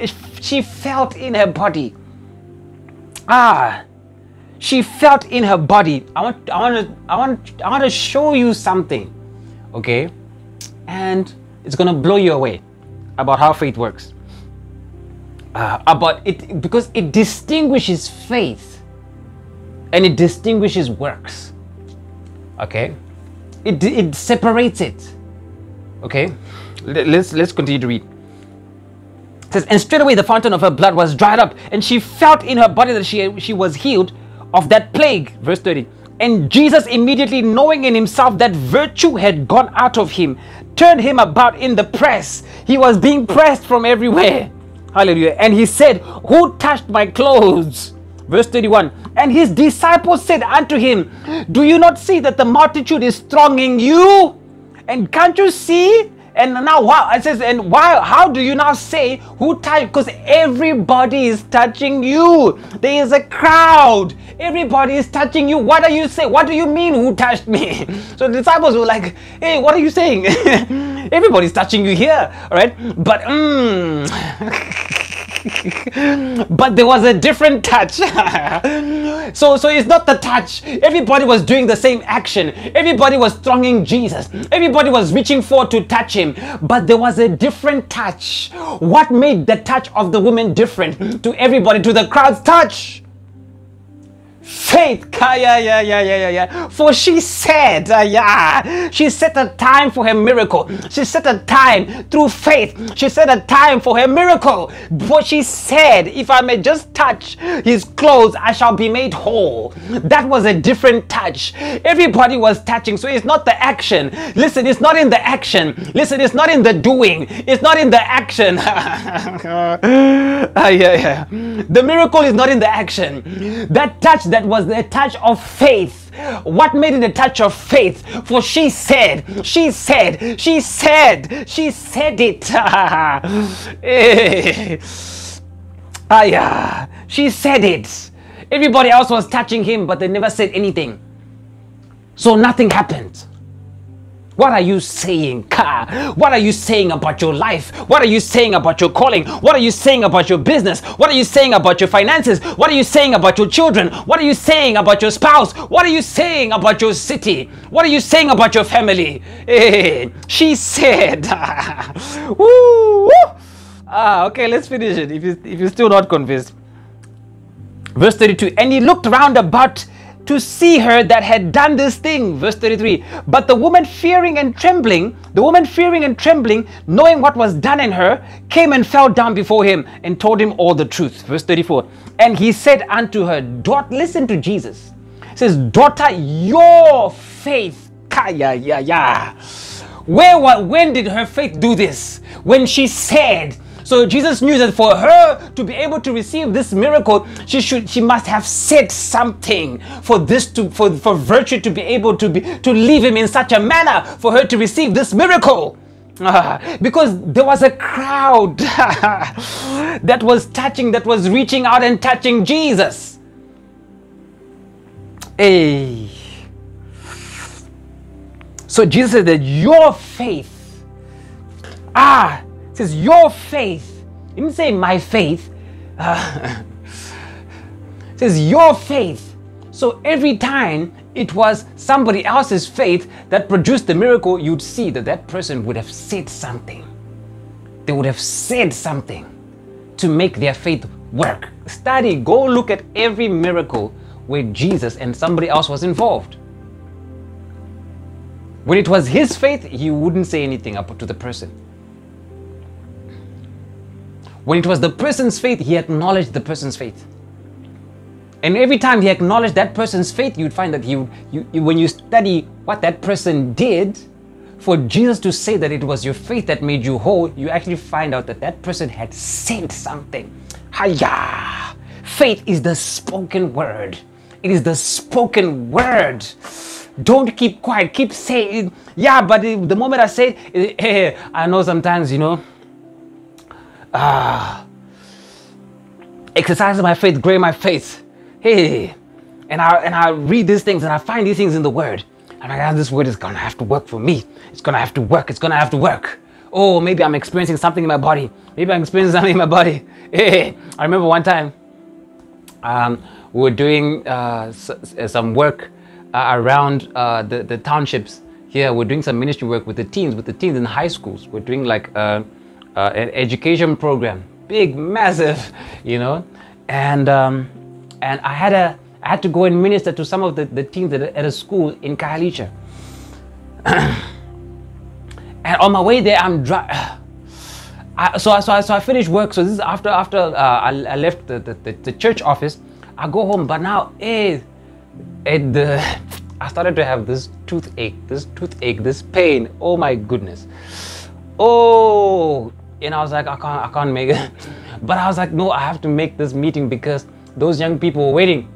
she felt in her body. Ah, she felt in her body. I want, I want to, I want, I want to show you something, okay? And it's gonna blow you away about how faith works. Uh, about it, because it distinguishes faith and it distinguishes works. Okay, it it separates it. Okay, let's let's continue to read. It says, and straightway the fountain of her blood was dried up, and she felt in her body that she she was healed of that plague. Verse thirty. And Jesus, immediately knowing in himself that virtue had gone out of him, turned him about in the press. He was being pressed from everywhere. Hallelujah. And he said, who touched my clothes? Verse thirty-one. And his disciples said unto him, do you not see that the multitude is thronging you? And can't you see? And now, wow, it says, and why? How do you now say who touched? Because everybody is touching you. There is a crowd. Everybody is touching you. What are you saying? What do you mean, who touched me? So the disciples were like, hey, what are you saying? Everybody's touching you here, all right? But, mm, but there was a different touch. so, so it's not the touch. Everybody was doing the same action. Everybody was thronging Jesus. Everybody was reaching forward to touch him. But there was a different touch. What made the touch of the woman different to everybody, to the crowd's touch? Faith, yeah, yeah, yeah, yeah, yeah, yeah. For she said, uh, yeah, she set a time for her miracle. She set a time through faith. She set a time for her miracle. But she said, if I may just touch his clothes, I shall be made whole. That was a different touch. Everybody was touching. So it's not the action. Listen, it's not in the action. Listen, it's not in the doing. It's not in the action. uh, yeah, yeah. The miracle is not in the action. That touch, that was the touch of faith. What made it a touch of faith? For she said, she said, she said, she said it. Hey. Ah, yeah. She said it. Everybody else was touching him, but they never said anything. So nothing happened. What are you saying, Ka? What are you saying about your life? What are you saying about your calling? What are you saying about your business? What are you saying about your finances? What are you saying about your children? What are you saying about your spouse? What are you saying about your city? What are you saying about your family? Hey, she said, woo, woo. Ah, okay, let's finish it if, you, if you're still not convinced. Verse thirty-two, and he looked round about to see her that had done this thing. Verse thirty-three, but the woman fearing and trembling, the woman fearing and trembling, knowing what was done in her, came and fell down before him and told him all the truth. Verse thirty-four, and he said unto her, daughter, listen to Jesus. He says, daughter, your faith, kaya, ya, ya. Where, what, when did her faith do this? When she said. So Jesus knew that for her to be able to receive this miracle, she should, she must have said something for this to, for, for virtue to be able to be, to leave him in such a manner for her to receive this miracle. Uh, because there was a crowd that was touching, that was reaching out and touching Jesus. Hey. So Jesus said that your faith, ah, it says your faith. He didn't say my faith. Uh, it says your faith. So every time it was somebody else's faith that produced the miracle, you'd see that that person would have said something. They would have said something to make their faith work. Study, go look at every miracle where Jesus and somebody else was involved. When it was his faith, he wouldn't say anything up to the person. When it was the person's faith, he acknowledged the person's faith. And every time he acknowledged that person's faith, you'd find that he, you, you, when you study what that person did, for Jesus to say that it was your faith that made you whole, you actually find out that that person had said something. Hiya! Faith is the spoken word. It is the spoken word. Don't keep quiet. Keep saying, yeah, but the moment I say it, hey, I know sometimes, you know, ah, exercising my faith, growing my faith. Hey, and I and I read these things and I find these things in the Word. And I like, this Word is gonna have to work for me. It's gonna have to work. It's gonna have to work. oh, maybe I'm experiencing something in my body. Maybe I'm experiencing something in my body. Hey, I remember one time um, we were doing uh, s- some work uh, around uh, the, the townships here. We're doing some ministry work with the teens, with the teens in high schools. We're doing like uh, uh, an education program, big, massive, you know. And um, and I had a I had to go and minister to some of the, the teens at a, at a school in Khayelitsha. And on my way there, I'm dry. I, so, I, so, I, so I finished work. So this is after after uh, I, I left the, the, the church office. I go home, but now, eh, eh, the, I started to have this toothache, this toothache, this pain. Oh my goodness. Oh, and I was like, I can't, I can't make it. But I was like, no, I have to make this meeting because those young people were waiting.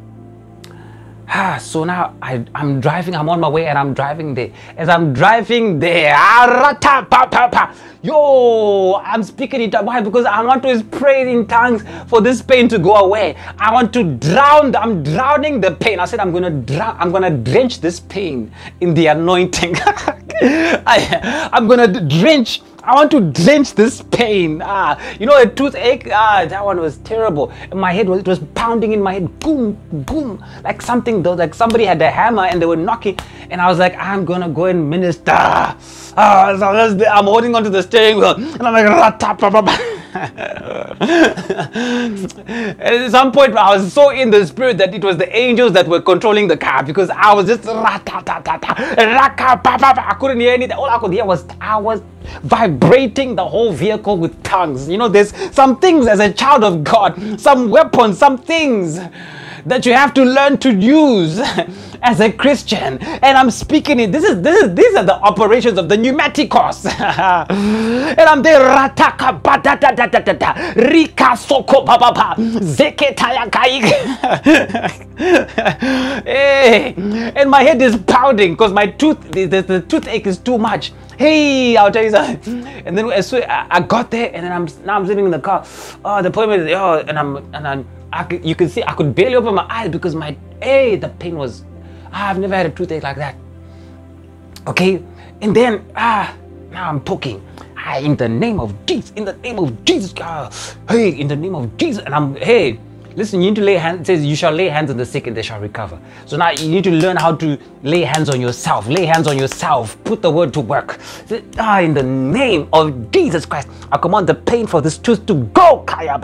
Ah, so now I, I'm driving, I'm on my way and I'm driving there. As I'm driving there, yo, I'm speaking it. Why? Because I want to pray in tongues for this pain to go away. I want to drown, I'm drowning the pain. I said, I'm going to drown, I'm going to drench this pain in the anointing. I, I'm going to drench. I want to drench this pain. Ah, you know, a toothache. Ah, that one was terrible. My head was, it was pounding in my head. Boom, boom, like something. Though, like somebody had a hammer and they were knocking. And I was like, I'm gonna go and minister. Ah, so I'm holding onto the steering wheel, and I'm like, at some point, I was so in the spirit that it was the angels that were controlling the car because I was just I couldn't hear anything. All I could hear was I was vibrating the whole vehicle with tongues. You know, there's some things as a child of God, some weapons, some things that you have to learn to use as a Christian. And I'm speaking it. This is this is these are the operations of the pneumaticos. And I'm there. Rataka badadadadada rika soko baba zeketaya kai. Hey, and my head is pounding because my tooth the, the, the toothache is too much. Hey, I'll tell you something. And then as soon I, I got there, and then I'm now I'm sitting in the car. Oh, the appointment is oh, and I'm and I'm I could, you can see I could barely open my eyes because my hey the pain was. I've never had a toothache like that. Okay, and then ah now I'm talking. Ah, in the name of Jesus, in the name of Jesus, God. Hey, in the name of Jesus, and I'm hey. Listen, you need to lay hands. It says you shall lay hands on the sick and they shall recover. So now you need to learn how to lay hands on yourself. Lay hands on yourself. Put the word to work. Ah, in the name of Jesus Christ, I command the pain for this tooth to go.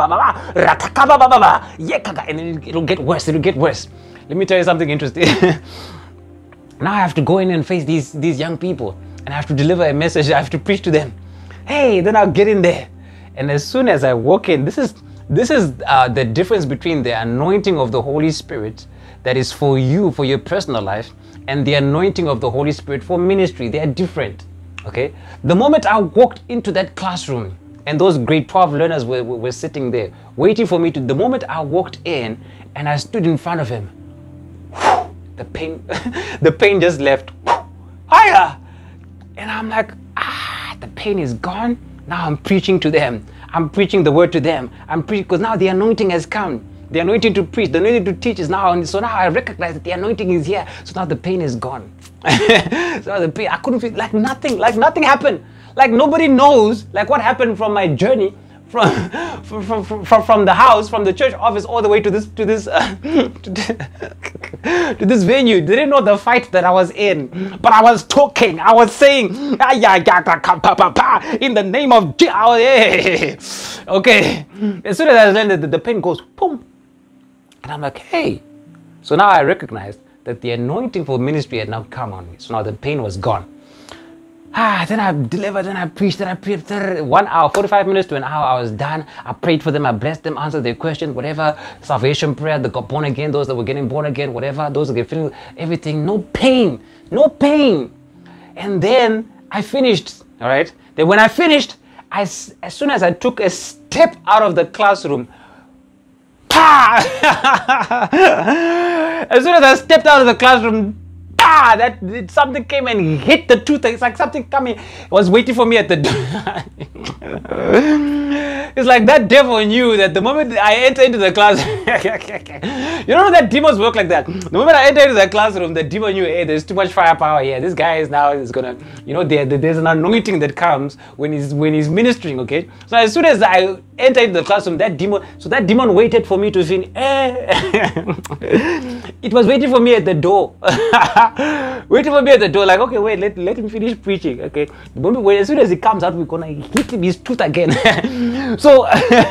And then it'll get worse. It'll get worse. Let me tell you something interesting. Now I have to go in and face these these young people, and I have to deliver a message. I have to preach to them. Hey, then I'll get in there, and as soon as I walk in, this is. This is uh, the difference between the anointing of the Holy Spirit that is for you, for your personal life, and the anointing of the Holy Spirit for ministry. They are different, okay? The moment I walked into that classroom and those grade twelve learners were, were, were sitting there waiting for me to, the moment I walked in and I stood in front of him, the pain, the pain just left, higher. And I'm like, ah, the pain is gone. Now I'm preaching to them. I'm preaching the word to them. I'm preaching because now the anointing has come. The anointing to preach, the anointing to teach is now. And so now I recognize that the anointing is here. So now the pain is gone. So now the pain, I couldn't feel like nothing, like nothing happened. Like nobody knows like what happened from my journey from from, from, from, from the house, from the church office all the way to this to this uh, to, this, to this venue. They didn't know the fight that I was in, but I was talking. I was saying, in the name of Jesus. Okay. As soon as I landed, the, the pain goes boom, and I'm like, hey. So now I recognized that the anointing for ministry had now come on me. So now the pain was gone. Ah, then I delivered, then I preached, then I preached. One hour, forty-five minutes to an hour, I was done. I prayed for them, I blessed them, answered their questions, whatever. Salvation prayer, they got born again, those that were getting born again, whatever. Those that get feeling everything, no pain, no pain. And then I finished, all right? Then when I finished, I, as soon as I took a step out of the classroom, as soon as I stepped out of the classroom, ah, that something came and hit the tooth. It's like something coming was waiting for me at the door. it's like that devil knew that the moment I enter into the class, you know that demons work like that. The moment I enter into the classroom, the demon knew, hey, there's too much firepower here. This guy is now is gonna, you know, there, there's an anointing that comes when he's when he's ministering. Okay, so as soon as I enter into the classroom, that demon, so that demon waited for me to finish. It was waiting for me at the door, waiting for me at the door. Like, okay, wait, let let him finish preaching. Okay, the moment when, as soon as he comes out, we're gonna hit him his tooth again. So,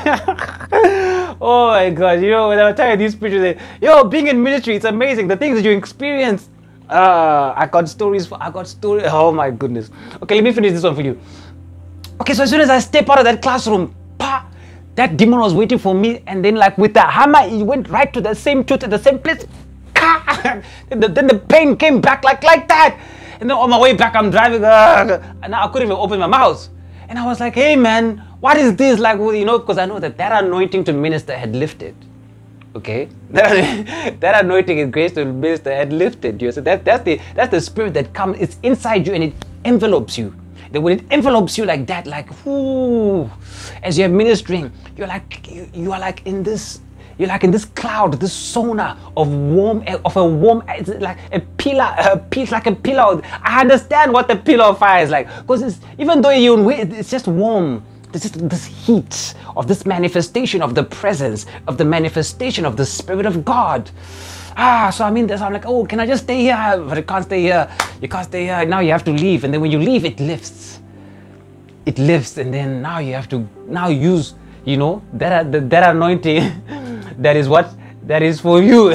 oh my God, you know, when I was telling these preachers, they, yo, being in ministry, it's amazing. The things that you experience. Uh, I got stories. For, I got stories. Oh my goodness. Okay, let me finish this one for you. Okay, so as soon as I step out of that classroom, pa, that demon was waiting for me, and then like with the hammer, he went right to the same tooth at the same place. then, the, then the pain came back like like that. And then on my way back, I'm driving, uh, and I couldn't even open my mouth. And I was like, hey man, what is this? Like, well, you know, because I know that that anointing to minister had lifted. Okay, that, that anointing and grace to minister had lifted you. So that that's the that's the spirit that comes. It's inside you and it envelopes you. That when it envelopes you like that, like whoo, as you're ministering, you're like you, you are like in this. You're like in this cloud, this sauna of warm, of a warm, it's like a pillar, a piece like a pillar. I understand what the pillar of fire is like, because it's even though you're, it's just warm. This is this heat of this manifestation of the presence, of the manifestation of the Spirit of God. Ah, so I mean, this, I'm like, oh, can I just stay here? But I can't stay here. You can't stay here. Now you have to leave, and then when you leave, it lifts. It lifts, and then now you have to now use, you know, that that, that anointing. That is what that is for you.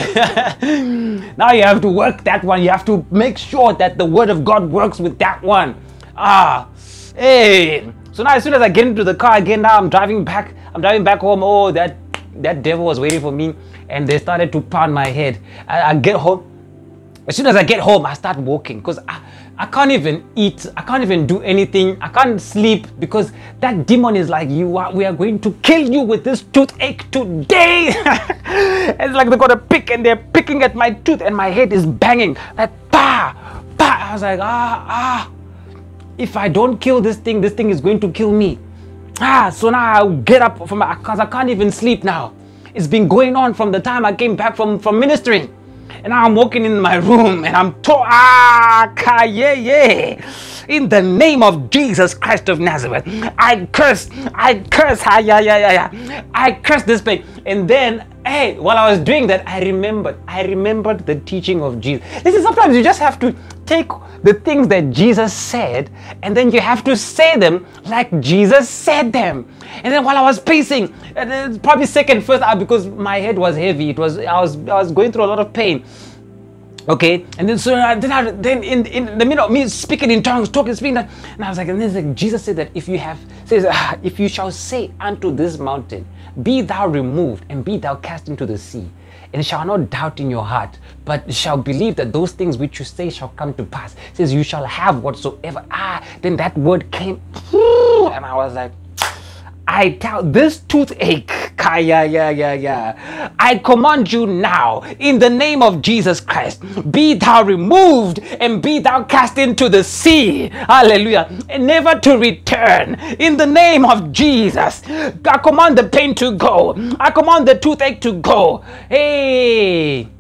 Now you have to work that one. You have to make sure that the word of God works with that one. Ah, hey. So now as soon as I get into the car again, now I'm driving back. I'm driving back home. Oh, that that devil was waiting for me, and they started to pound my head. I, I get home. As soon as I get home, I start walking because I, I can't even eat. I can't even do anything. I can't sleep because that demon is like, you are, we are going to kill you with this toothache today. It's like they're going to pick and they're picking at my tooth and my head is banging. Like, bah, bah. I was like, ah, ah. If I don't kill this thing, this thing is going to kill me. Ah, so now I'll get up from my, because I can't even sleep now. It's been going on from the time I came back from, from ministering. And now I'm walking in my room and I'm to ah, yeah, yeah. In the name of Jesus Christ of Nazareth, I curse, I curse, ah, yeah, yeah, yeah, yeah. I curse this pain. And then, hey, while I was doing that, I remembered, I remembered the teaching of Jesus. Listen, sometimes you just have to take the things that Jesus said, and then you have to say them like Jesus said them. And then while I was pacing, and it's probably second, first hour because my head was heavy. It was I was I was going through a lot of pain. Okay, and then so I, then I, then in in the middle of me speaking in tongues, talking, speaking, that, and I was like, and then like, Jesus said that if you have says ah, if you shall say unto this mountain, be thou removed and be thou cast into the sea, and shall not doubt in your heart, but shall believe that those things which you say shall come to pass. It says you shall have whatsoever. Ah, then that word came, and I was like, I tell this toothache, yeah, yeah, yeah, yeah. I command you now, in the name of Jesus Christ, be thou removed and be thou cast into the sea. Hallelujah. And never to return. In the name of Jesus, I command the pain to go. I command the toothache to go. Hey.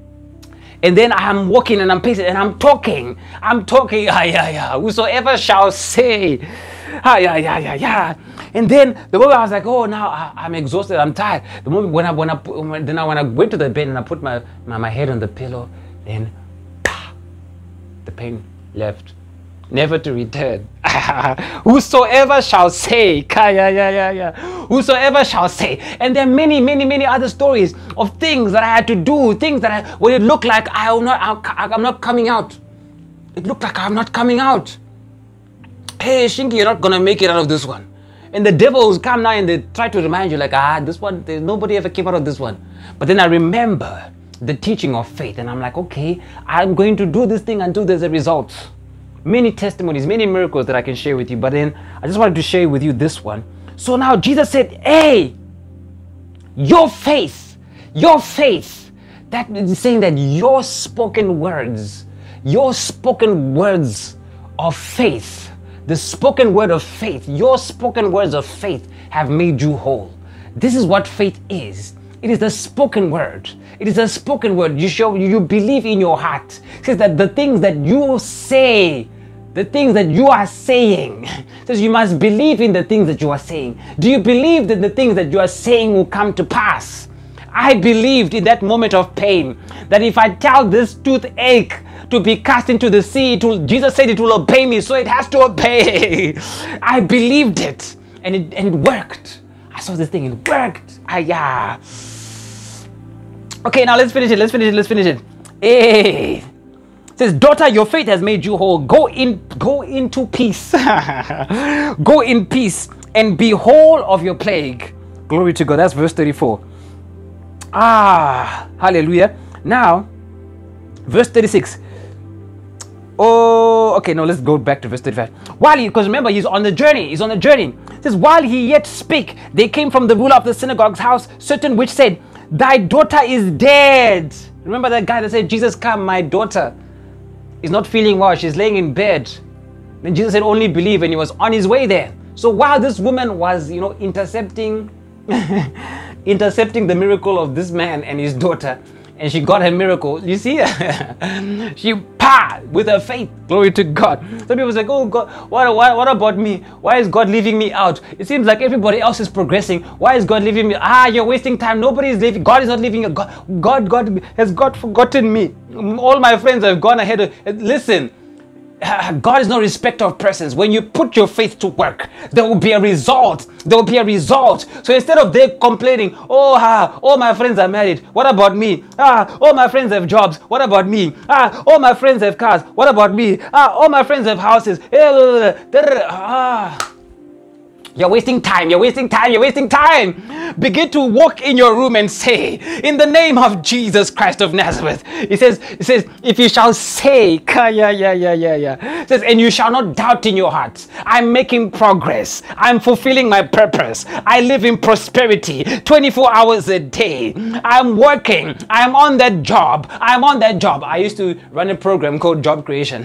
And then I'm walking and I'm pacing and I'm talking. I'm talking. Yeah, yeah, yeah. Whosoever shall say. Ah, yeah, yeah, yeah, yeah. And then the moment I was like, oh, now I, I'm exhausted, I'm tired. The moment when I when I when, then I, when I went to the bed and I put my, my, my head on the pillow, then bah, the pain left, never to return. Whosoever shall say, yeah, yeah, yeah, yeah. Whosoever shall say. And there are many, many, many other stories of things that I had to do, things that I, when it looked like I'm not, I'm, I'm not coming out. It looked like I'm not coming out. Hey, Shinky, you're not gonna make it out of this one. And the devils come now and they try to remind you like, ah, this one, there's nobody ever came out of this one. But then I remember the teaching of faith and I'm like, okay, I'm going to do this thing until there's a result. Many testimonies, many miracles that I can share with you. But then I just wanted to share with you this one. So now Jesus said, hey, your faith, your faith, that is saying that your spoken words, your spoken words of faith The spoken word of faith, your spoken words of faith have made you whole. This is what faith is. It is the spoken word. It is a spoken word. You show, you believe in your heart. It says that the things that you say, the things that you are saying, it says you must believe in the things that you are saying. Do you believe that the things that you are saying will come to pass? I believed in that moment of pain that if I tell this toothache to be cast into the sea, it will, Jesus said it will obey me, so it has to obey. I believed it, and it and it worked. I saw this thing, it worked. Ah, yeah. Okay, now let's finish it. Let's finish it. Let's finish it. Hey. It says, daughter, your faith has made you whole. Go in, go into peace. Go in peace and be whole of your plague. Glory to God. That's verse thirty-four. Ah, hallelujah. Now, verse thirty-six. Oh, okay, no, let's go back to verse thirty-five. While he, because remember, he's on the journey, he's on the journey. It says, while he yet spake, they came from the ruler of the synagogue's house, certain which said, thy daughter is dead. Remember that guy that said, Jesus, come, my daughter is not feeling well, she's laying in bed. Then Jesus said, only believe, and he was on his way there. So while this woman was, you know, intercepting, intercepting the miracle of this man and his daughter, and she got her miracle. You see, she pa with her faith. Glory to God. Some people say, "Oh God, what, what, what about me? Why is God leaving me out? It seems like everybody else is progressing. Why is God leaving me? Ah, you're wasting time. Nobody is leaving. God is not leaving you. God, God, God has God forgotten me. All my friends have gone ahead. Of, listen." God is no respecter of persons. When you put your faith to work, there will be a result. There will be a result. So instead of they complaining, oh, ah, all my friends are married. What about me? Ah, all my friends have jobs. What about me? Ah, all my friends have cars. What about me? Ah, all my friends have houses. Ah. You're wasting time, you're wasting time, you're wasting time. Begin to walk in your room and say, in the name of Jesus Christ of Nazareth. It says, it says, if you shall say, yeah, yeah, yeah, yeah, yeah. It says, and you shall not doubt in your heart. I'm making progress. I'm fulfilling my purpose. I live in prosperity twenty-four hours a day. I'm working. I'm on that job. I'm on that job. I used to run a program called Job Creation.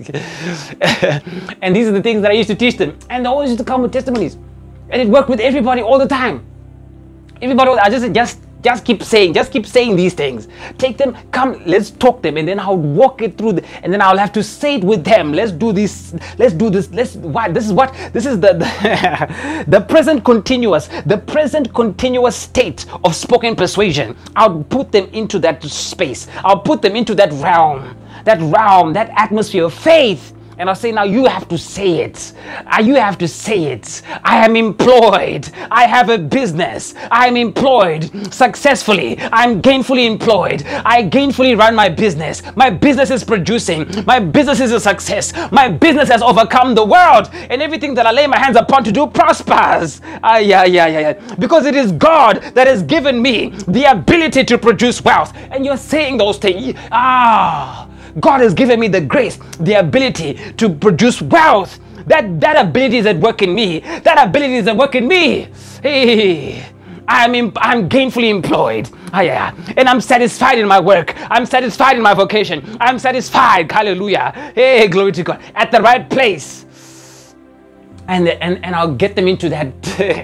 And these are the things that I used to teach them. And they always used to come with testimonies. And it worked with everybody all the time. Everybody, I just said, just, just keep saying, just keep saying these things. Take them, come, let's talk them, and then I'll walk it through, the, and then I'll have to say it with them. Let's do this, let's do this, let's, why, this is what, this is the, the, the present continuous, the present continuous state of spoken persuasion. I'll put them into that space. I'll put them into that realm, that realm, that atmosphere of faith. And I'll say, now you have to say it. Uh, you have to say it. I am employed. I have a business. I am employed successfully. I'm gainfully employed. I gainfully run my business. My business is producing. My business is a success. My business has overcome the world. And everything that I lay my hands upon to do prospers. Ah, yeah, yeah, yeah, yeah. Because it is God that has given me the ability to produce wealth. And you're saying those things. Ah. God has given me the grace, the ability to produce wealth. That that ability is at work in me. That ability is at work in me. Hey, I'm in, I'm gainfully employed. Ah, yeah. And I'm satisfied in my work. I'm satisfied in my vocation. I'm satisfied. Hallelujah. Hey, glory to God. At the right place. And and and I'll get them into that.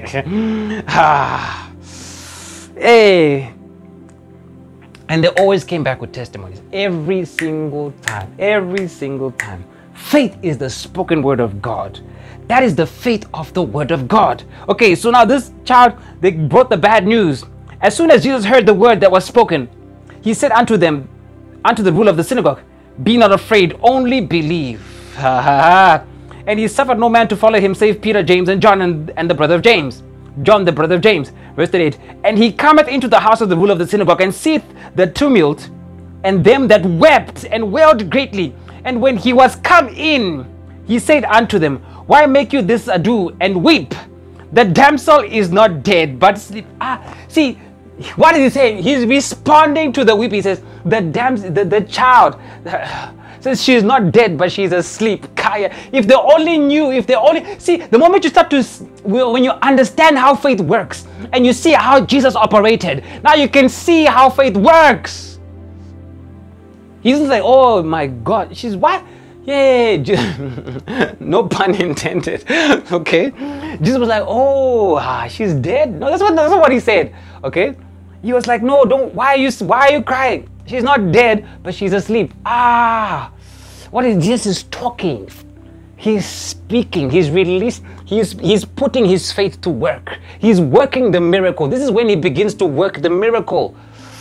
ah. Hey. And they always came back with testimonies. Every single time. Every single time. Faith is the spoken word of God. That is the faith of the word of God. Okay, so now this child, they brought the bad news. As soon as Jesus heard the word that was spoken, he said unto them, unto the ruler of the synagogue, be not afraid, only believe. And he suffered no man to follow him, save Peter, James, and John, and, and the brother of James. John, the brother of James. Verse thirty-eight. And he cometh into the house of the ruler of the synagogue, and seeth the tumult, and them that wept and wailed greatly. And when he was come in, he said unto them, why make you this ado and weep? The damsel is not dead, but sleep. Ah, see, what is he saying? He's responding to the weep. He says, the damsel, the, the child, says she's not dead, but she's asleep. Kaya. If they only knew, if they only see, the moment you start to, when you understand how faith works, and you see how Jesus operated, now you can see how faith works. He doesn't say, oh my God, she's what? Yeah, no pun intended. Okay, Jesus was like, oh, ah, she's dead. No, that's what that's not what he said. Okay, he was like, no, don't. Why are you why are you crying? She's not dead, but she's asleep. Ah, what is Jesus talking? He's speaking. He's released. He's he's putting his faith to work. He's working the miracle. This is when he begins to work the miracle.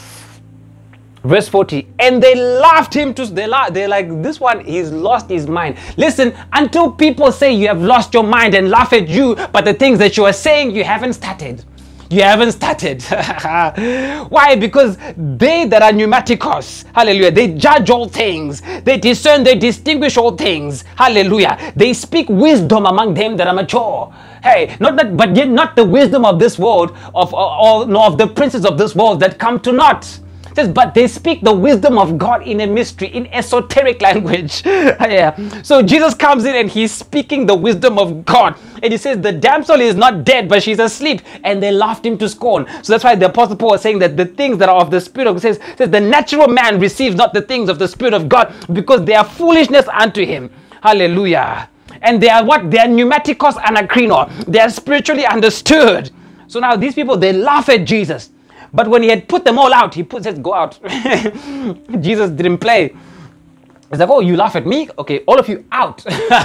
Verse forty, and they laughed him to, they la- they're like, this one, he's lost his mind. Listen, until people say you have lost your mind and laugh at you, but the things that you are saying, you haven't started. You haven't started. Why? Because they that are pneumaticos, hallelujah, they judge all things. They discern, they distinguish all things. Hallelujah. They speak wisdom among them that are mature. Hey, not that, but yet not the wisdom of this world, of or, or nor of the princes of this world that come to naught. But they speak the wisdom of God in a mystery, in esoteric language. Yeah. So Jesus comes in and he's speaking the wisdom of God. And he says, the damsel is not dead, but she's asleep. And they laughed him to scorn. So that's why the Apostle Paul is saying that the things that are of the Spirit of God, says, says the natural man receives not the things of the Spirit of God, because they are foolishness unto him. Hallelujah. And they are what? They are pneumaticos anakrino. They are spiritually understood. So now these people, they laugh at Jesus. But when he had put them all out, he put, says, go out. Jesus didn't play. He's like, oh, you laugh at me? Okay, all of you out.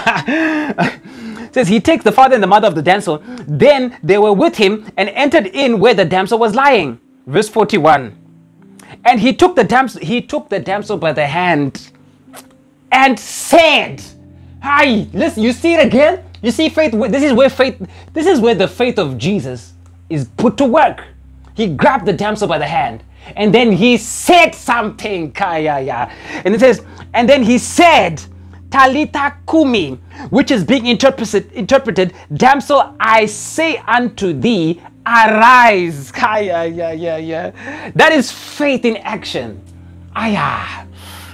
Says he takes the father and the mother of the damsel. Then they were with him and entered in where the damsel was lying. Verse forty-one. And he took the damsel, he took the damsel by the hand and said, hi, listen, you see it again? You see faith, this is where faith, this is where the faith of Jesus is put to work. He grabbed the damsel by the hand and then he said something. And it says, and then he said, Talitha Kumi, which is being interpreted, interpreted, damsel, I say unto thee, arise. That is faith in action. Aya.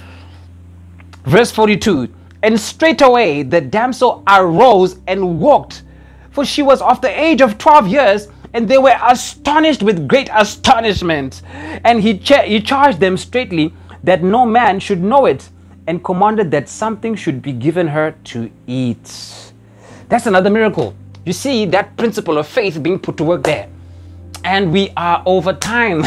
Verse forty-two, and straightway the damsel arose and walked, for she was of the age of twelve years. And they were astonished with great astonishment. And he, cha- he charged them straitly that no man should know it, and commanded that something should be given her to eat. That's another miracle. You see that principle of faith being put to work there. And we are over time.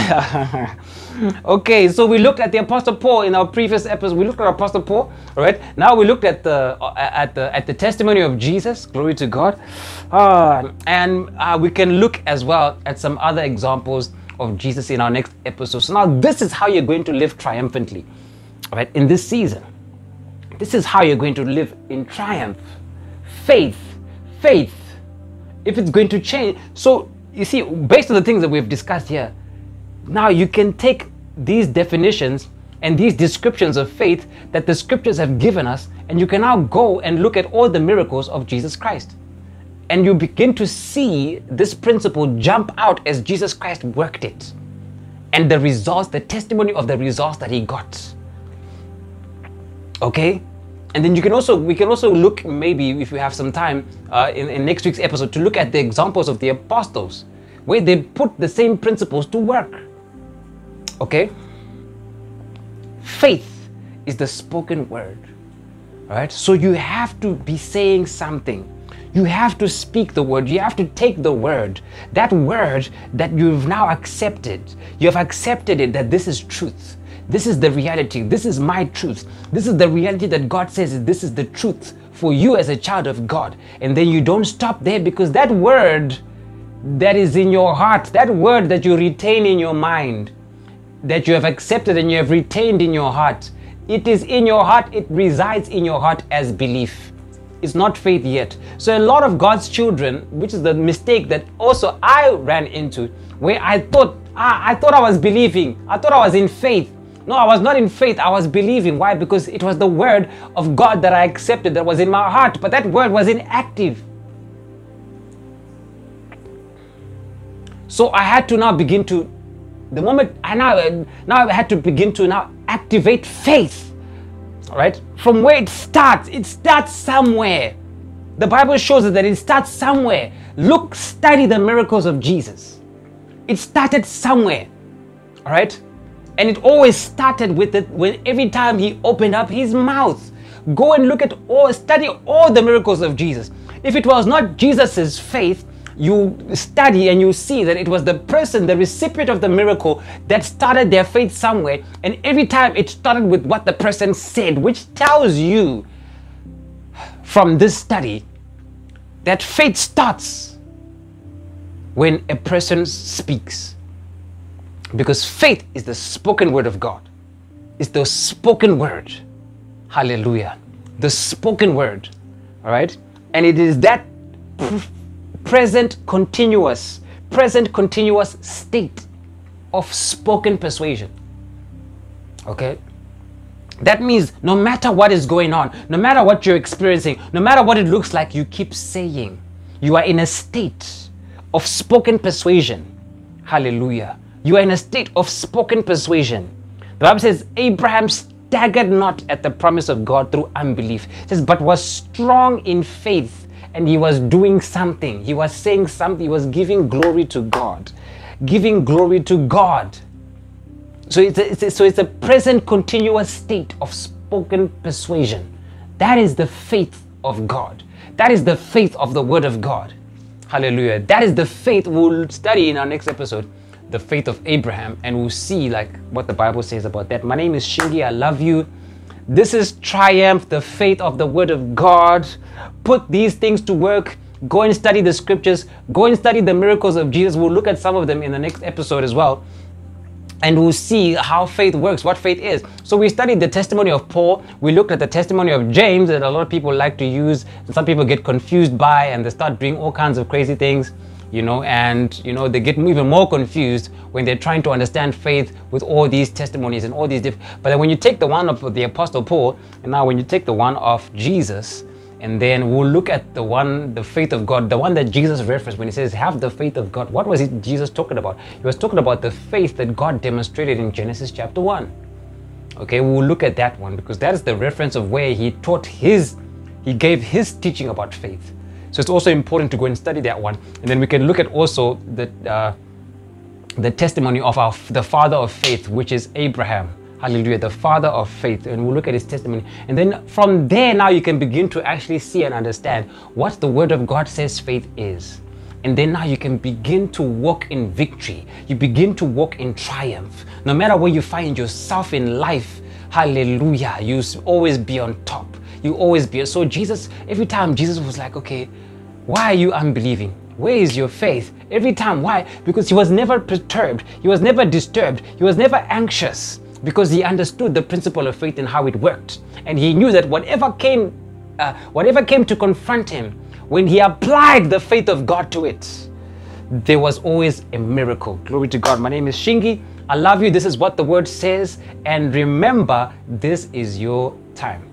Okay, so we looked at the Apostle Paul in our previous episode. We looked at Apostle Paul, all right? Now we looked at the at the at the testimony of Jesus. Glory to God. Uh, and uh, we can look as well at some other examples of Jesus in our next episode. So now this is how you're going to live triumphantly, all right? In this season, this is how you're going to live in triumph. Faith, faith. If it's going to change, so you see, based on the things that we've discussed here, now you can take these definitions and these descriptions of faith that the scriptures have given us, and you can now go and look at all the miracles of Jesus Christ. And you begin to see this principle jump out as Jesus Christ worked it. And the results, the testimony of the results that he got. Okay? And then you can also, we can also look, maybe if we have some time uh, in, in next week's episode, to look at the examples of the apostles, where they put the same principles to work. Okay? Faith is the spoken word. All right? So you have to be saying something. You have to speak the word. You have to take the word. That word that you've now accepted. You have accepted it, that this is truth. This is the reality. This is my truth. This is the reality that God says this is the truth for you as a child of God. And then you don't stop there, because that word that is in your heart, that word that you retain in your mind, that you have accepted and you have retained in your heart, it is in your heart, it resides in your heart as belief. It's not faith yet. So a lot of God's children, which is the mistake that also I ran into, where I thought, ah, I thought I was believing, I thought I was in faith. No, I was not in faith, I was believing. Why? Because it was the word of God that I accepted, that was in my heart, but that word was inactive. So I had to now begin to, the moment I now, now I had to begin to now activate faith, all right? From where it starts, it starts somewhere. The Bible shows us that it starts somewhere. Look, study the miracles of Jesus. It started somewhere, all right? And it always started with it when every time he opened up his mouth. Go and look at all, study all the miracles of Jesus. If it was not Jesus's faith, you study and you see that it was the person, the recipient of the miracle, that started their faith somewhere. And every time it started with what the person said, which tells you from this study that faith starts when a person speaks. Because faith is the spoken word of God. It's the spoken word. Hallelujah. The spoken word. All right. And it is that present continuous, present continuous state of spoken persuasion. Okay. That means no matter what is going on, no matter what you're experiencing, no matter what it looks like, you keep saying. You are in a state of spoken persuasion. Hallelujah. You are in a state of spoken persuasion. The Bible says Abraham staggered not at the promise of God through unbelief. It says, but was strong in faith, and he was doing something. He was saying something. He was giving glory to God. Giving glory to God. So it's a, it's a, so it's a present continuous state of spoken persuasion. That is the faith of God. That is the faith of the word of God. Hallelujah. That is the faith we'll study in our next episode. The faith of Abraham, and we'll see like what the Bible says about that. My name is Shingi. I love you. This is Triumph, the faith of the word of God. Put these things to work. Go and study the scriptures. Go and study the miracles of Jesus. We'll look at some of them in the next episode as well. And we'll see how faith works, what faith is. So we studied the testimony of Paul. We looked at the testimony of James that a lot of people like to use. Some people get confused by, and they start doing all kinds of crazy things. You know, and, you know, they get even more confused when they're trying to understand faith with all these testimonies and all these different. But then when you take the one of the Apostle Paul, and now when you take the one of Jesus, and then we'll look at the one, the faith of God, the one that Jesus referenced when he says, have the faith of God. What was it Jesus talking about? He was talking about the faith that God demonstrated in Genesis chapter one. Okay, we'll look at that one because that is the reference of where he taught his, he gave his teaching about faith. So it's also important to go and study that one. And then we can look at also the, uh, the testimony of our, the father of faith, which is Abraham. Hallelujah, the father of faith. And we'll look at his testimony. And then from there now you can begin to actually see and understand what the word of God says faith is. And then now you can begin to walk in victory. You begin to walk in triumph. No matter where you find yourself in life, hallelujah, you always be on top. You always be. So Jesus, every time Jesus was like, okay, why are you unbelieving? Where is your faith? Every time, why? Because he was never perturbed. He was never disturbed. He was never anxious because he understood the principle of faith and how it worked. And he knew that whatever came, uh, whatever came to confront him, when he applied the faith of God to it, there was always a miracle. Glory to God. My name is Shingi. I love you. This is what the word says. And remember, this is your time.